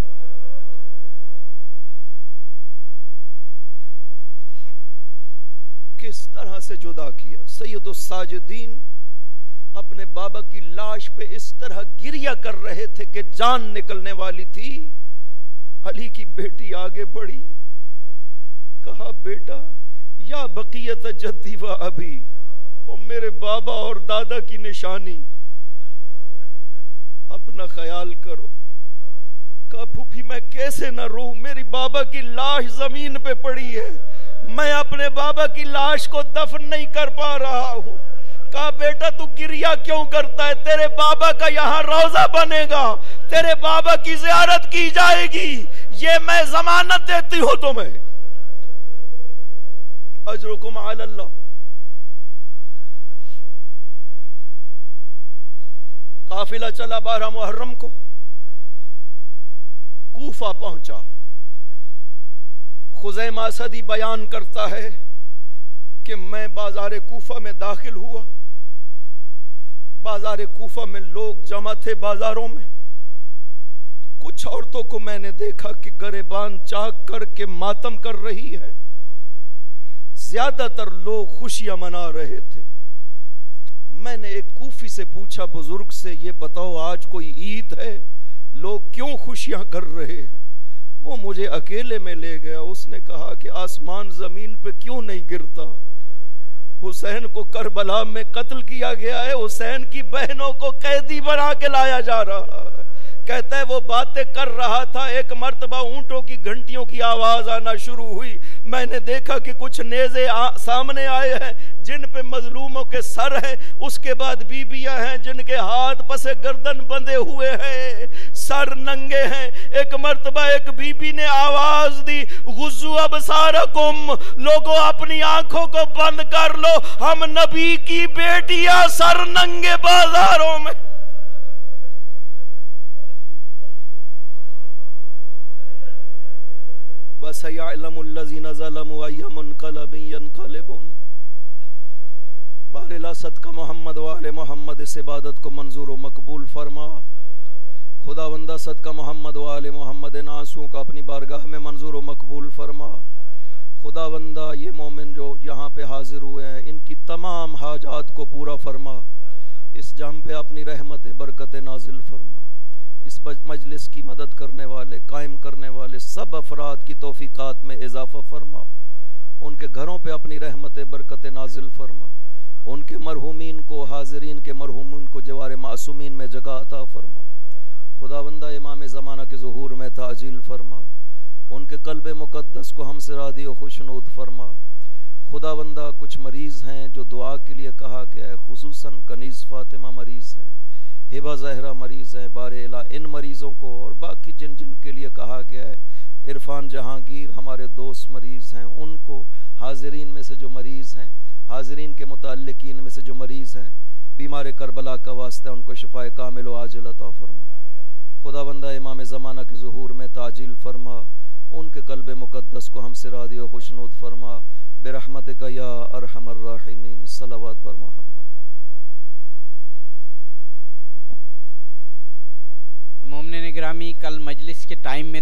کس طرح سے جدا کیا. سید الساجدین اپنے بابا کی لاش پہ اس طرح گریہ کر رہے تھے کہ جان نکلنے والی تھی. علی کی بیٹی آگے بڑھی، کہا بیٹا یا بقیت جدی و ابی، او میرے بابا اور دادا کی نشانی، اپنا خیال کرو. کہا پھوپھی میں کیسے نہ روؤں، میری بابا کی لاش زمین پہ پڑی ہے، میں اپنے بابا کی لاش کو دفن نہیں کر پا رہا ہوں. کہا بیٹا تو گریہ کیوں کرتا ہے، تیرے بابا کا یہاں روضہ بنے گا، تیرے بابا کی زیارت کی جائے گی، یہ میں ضمانت دیتی ہوں تمہیں. اجرکم علی اللہ. قافلہ چلا بارہ محرم کو، کوفہ پہنچا. خزیمہ اسدی بیان کرتا ہے کہ میں بازار کوفہ میں داخل ہوا. بازار کوفہ میں لوگ جمع تھے، بازاروں میں کچھ عورتوں کو میں نے دیکھا کہ گریبان چاک کر کے ماتم کر رہی ہے. زیادہ تر لوگ خوشیاں منا رہے تھے. میں نے ایک کوفی سے پوچھا، بزرگ سے، یہ بتاؤ آج کوئی عید ہے، لوگ کیوں خوشیاں کر رہے ہیں؟ وہ مجھے اکیلے میں لے گیا. اس نے کہا کہ آسمان زمین پہ کیوں نہیں گرتا؟ حسین کو کربلا میں قتل کیا گیا ہے، حسین کی بہنوں کو قیدی بنا کے لایا جا رہا ہے. کہتا ہے وہ باتیں کر رہا تھا، ایک مرتبہ اونٹوں کی گھنٹیوں کی آواز آنا شروع ہوئی. میں نے دیکھا کہ کچھ نیزے سامنے آئے ہیں جن پہ مظلوموں کے سر ہیں، اس کے بعد بیبیاں ہیں جن کے ہاتھ پس گردن بندھے ہوئے ہیں، سر ننگے ہیں. ایک مرتبہ ایک بی بی نے آواز دی، غضوا ابصارکم، لوگوں اپنی آنکھوں کو بند کر لو، ہم نبی کی بیٹیاں سر ننگے بازاروں میں. وَسَيَعْلَمُ الَّذِينَ ظَلَمُوا أَيَّ مُنْقَلَبٍ يَنْقَلِبُونَ. بارے لا صدقہ محمد و آل محمد اس عبادت کو منظور و مقبول فرما. خداوندہ صدقہ محمد و آل محمد ان آنسوں کا اپنی بارگاہ میں منظور و مقبول فرما. خداوندہ یہ مومن جو یہاں پہ حاضر ہوئے ہیں ان کی تمام حاجات کو پورا فرما. اس جام پہ اپنی رحمت برکت نازل فرما. اس مجلس کی مدد کرنے والے، قائم کرنے والے سب افراد کی توفیقات میں اضافہ فرما. ان کے گھروں پہ اپنی رحمت برکت نازل فرما. ان کے مرحومین کو، حاضرین کے مرحومین کو جوار معصومین میں جگہ عطا فرما. خداوندہ امام زمانہ کے ظہور میں تعجیل فرما. ان کے قلب مقدس کو ہم سے راضی و خوشنود فرما. خداوندہ کچھ مریض ہیں جو دعا کے لیے کہا گیا ہے، خصوصاً کنیز فاطمہ مریض ہیں، ہبہ زہرہ مریض ہیں. بار الہ ان مریضوں کو اور باقی جن جن کے لیے کہا گیا ہے، عرفان جہانگیر ہمارے دوست مریض ہیں، ان کو، حاضرین میں سے جو مریض ہیں، حاضرین کے متعلقین میں سے جو مریض ہیں، بیمار کربلا کا واسطہ ان کو شفائے کامل و عاجل عطا فرما. خداوندہ امام زمانہ کے ظہور میں تعجیل فرما. ان کے قلب مقدس کو ہم سے راضی و خوشنود فرما. برحمتک یا ارحم الراحمین. صلوات بر محمد.
مومنین گرامی، کل مجلس کے ٹائم میں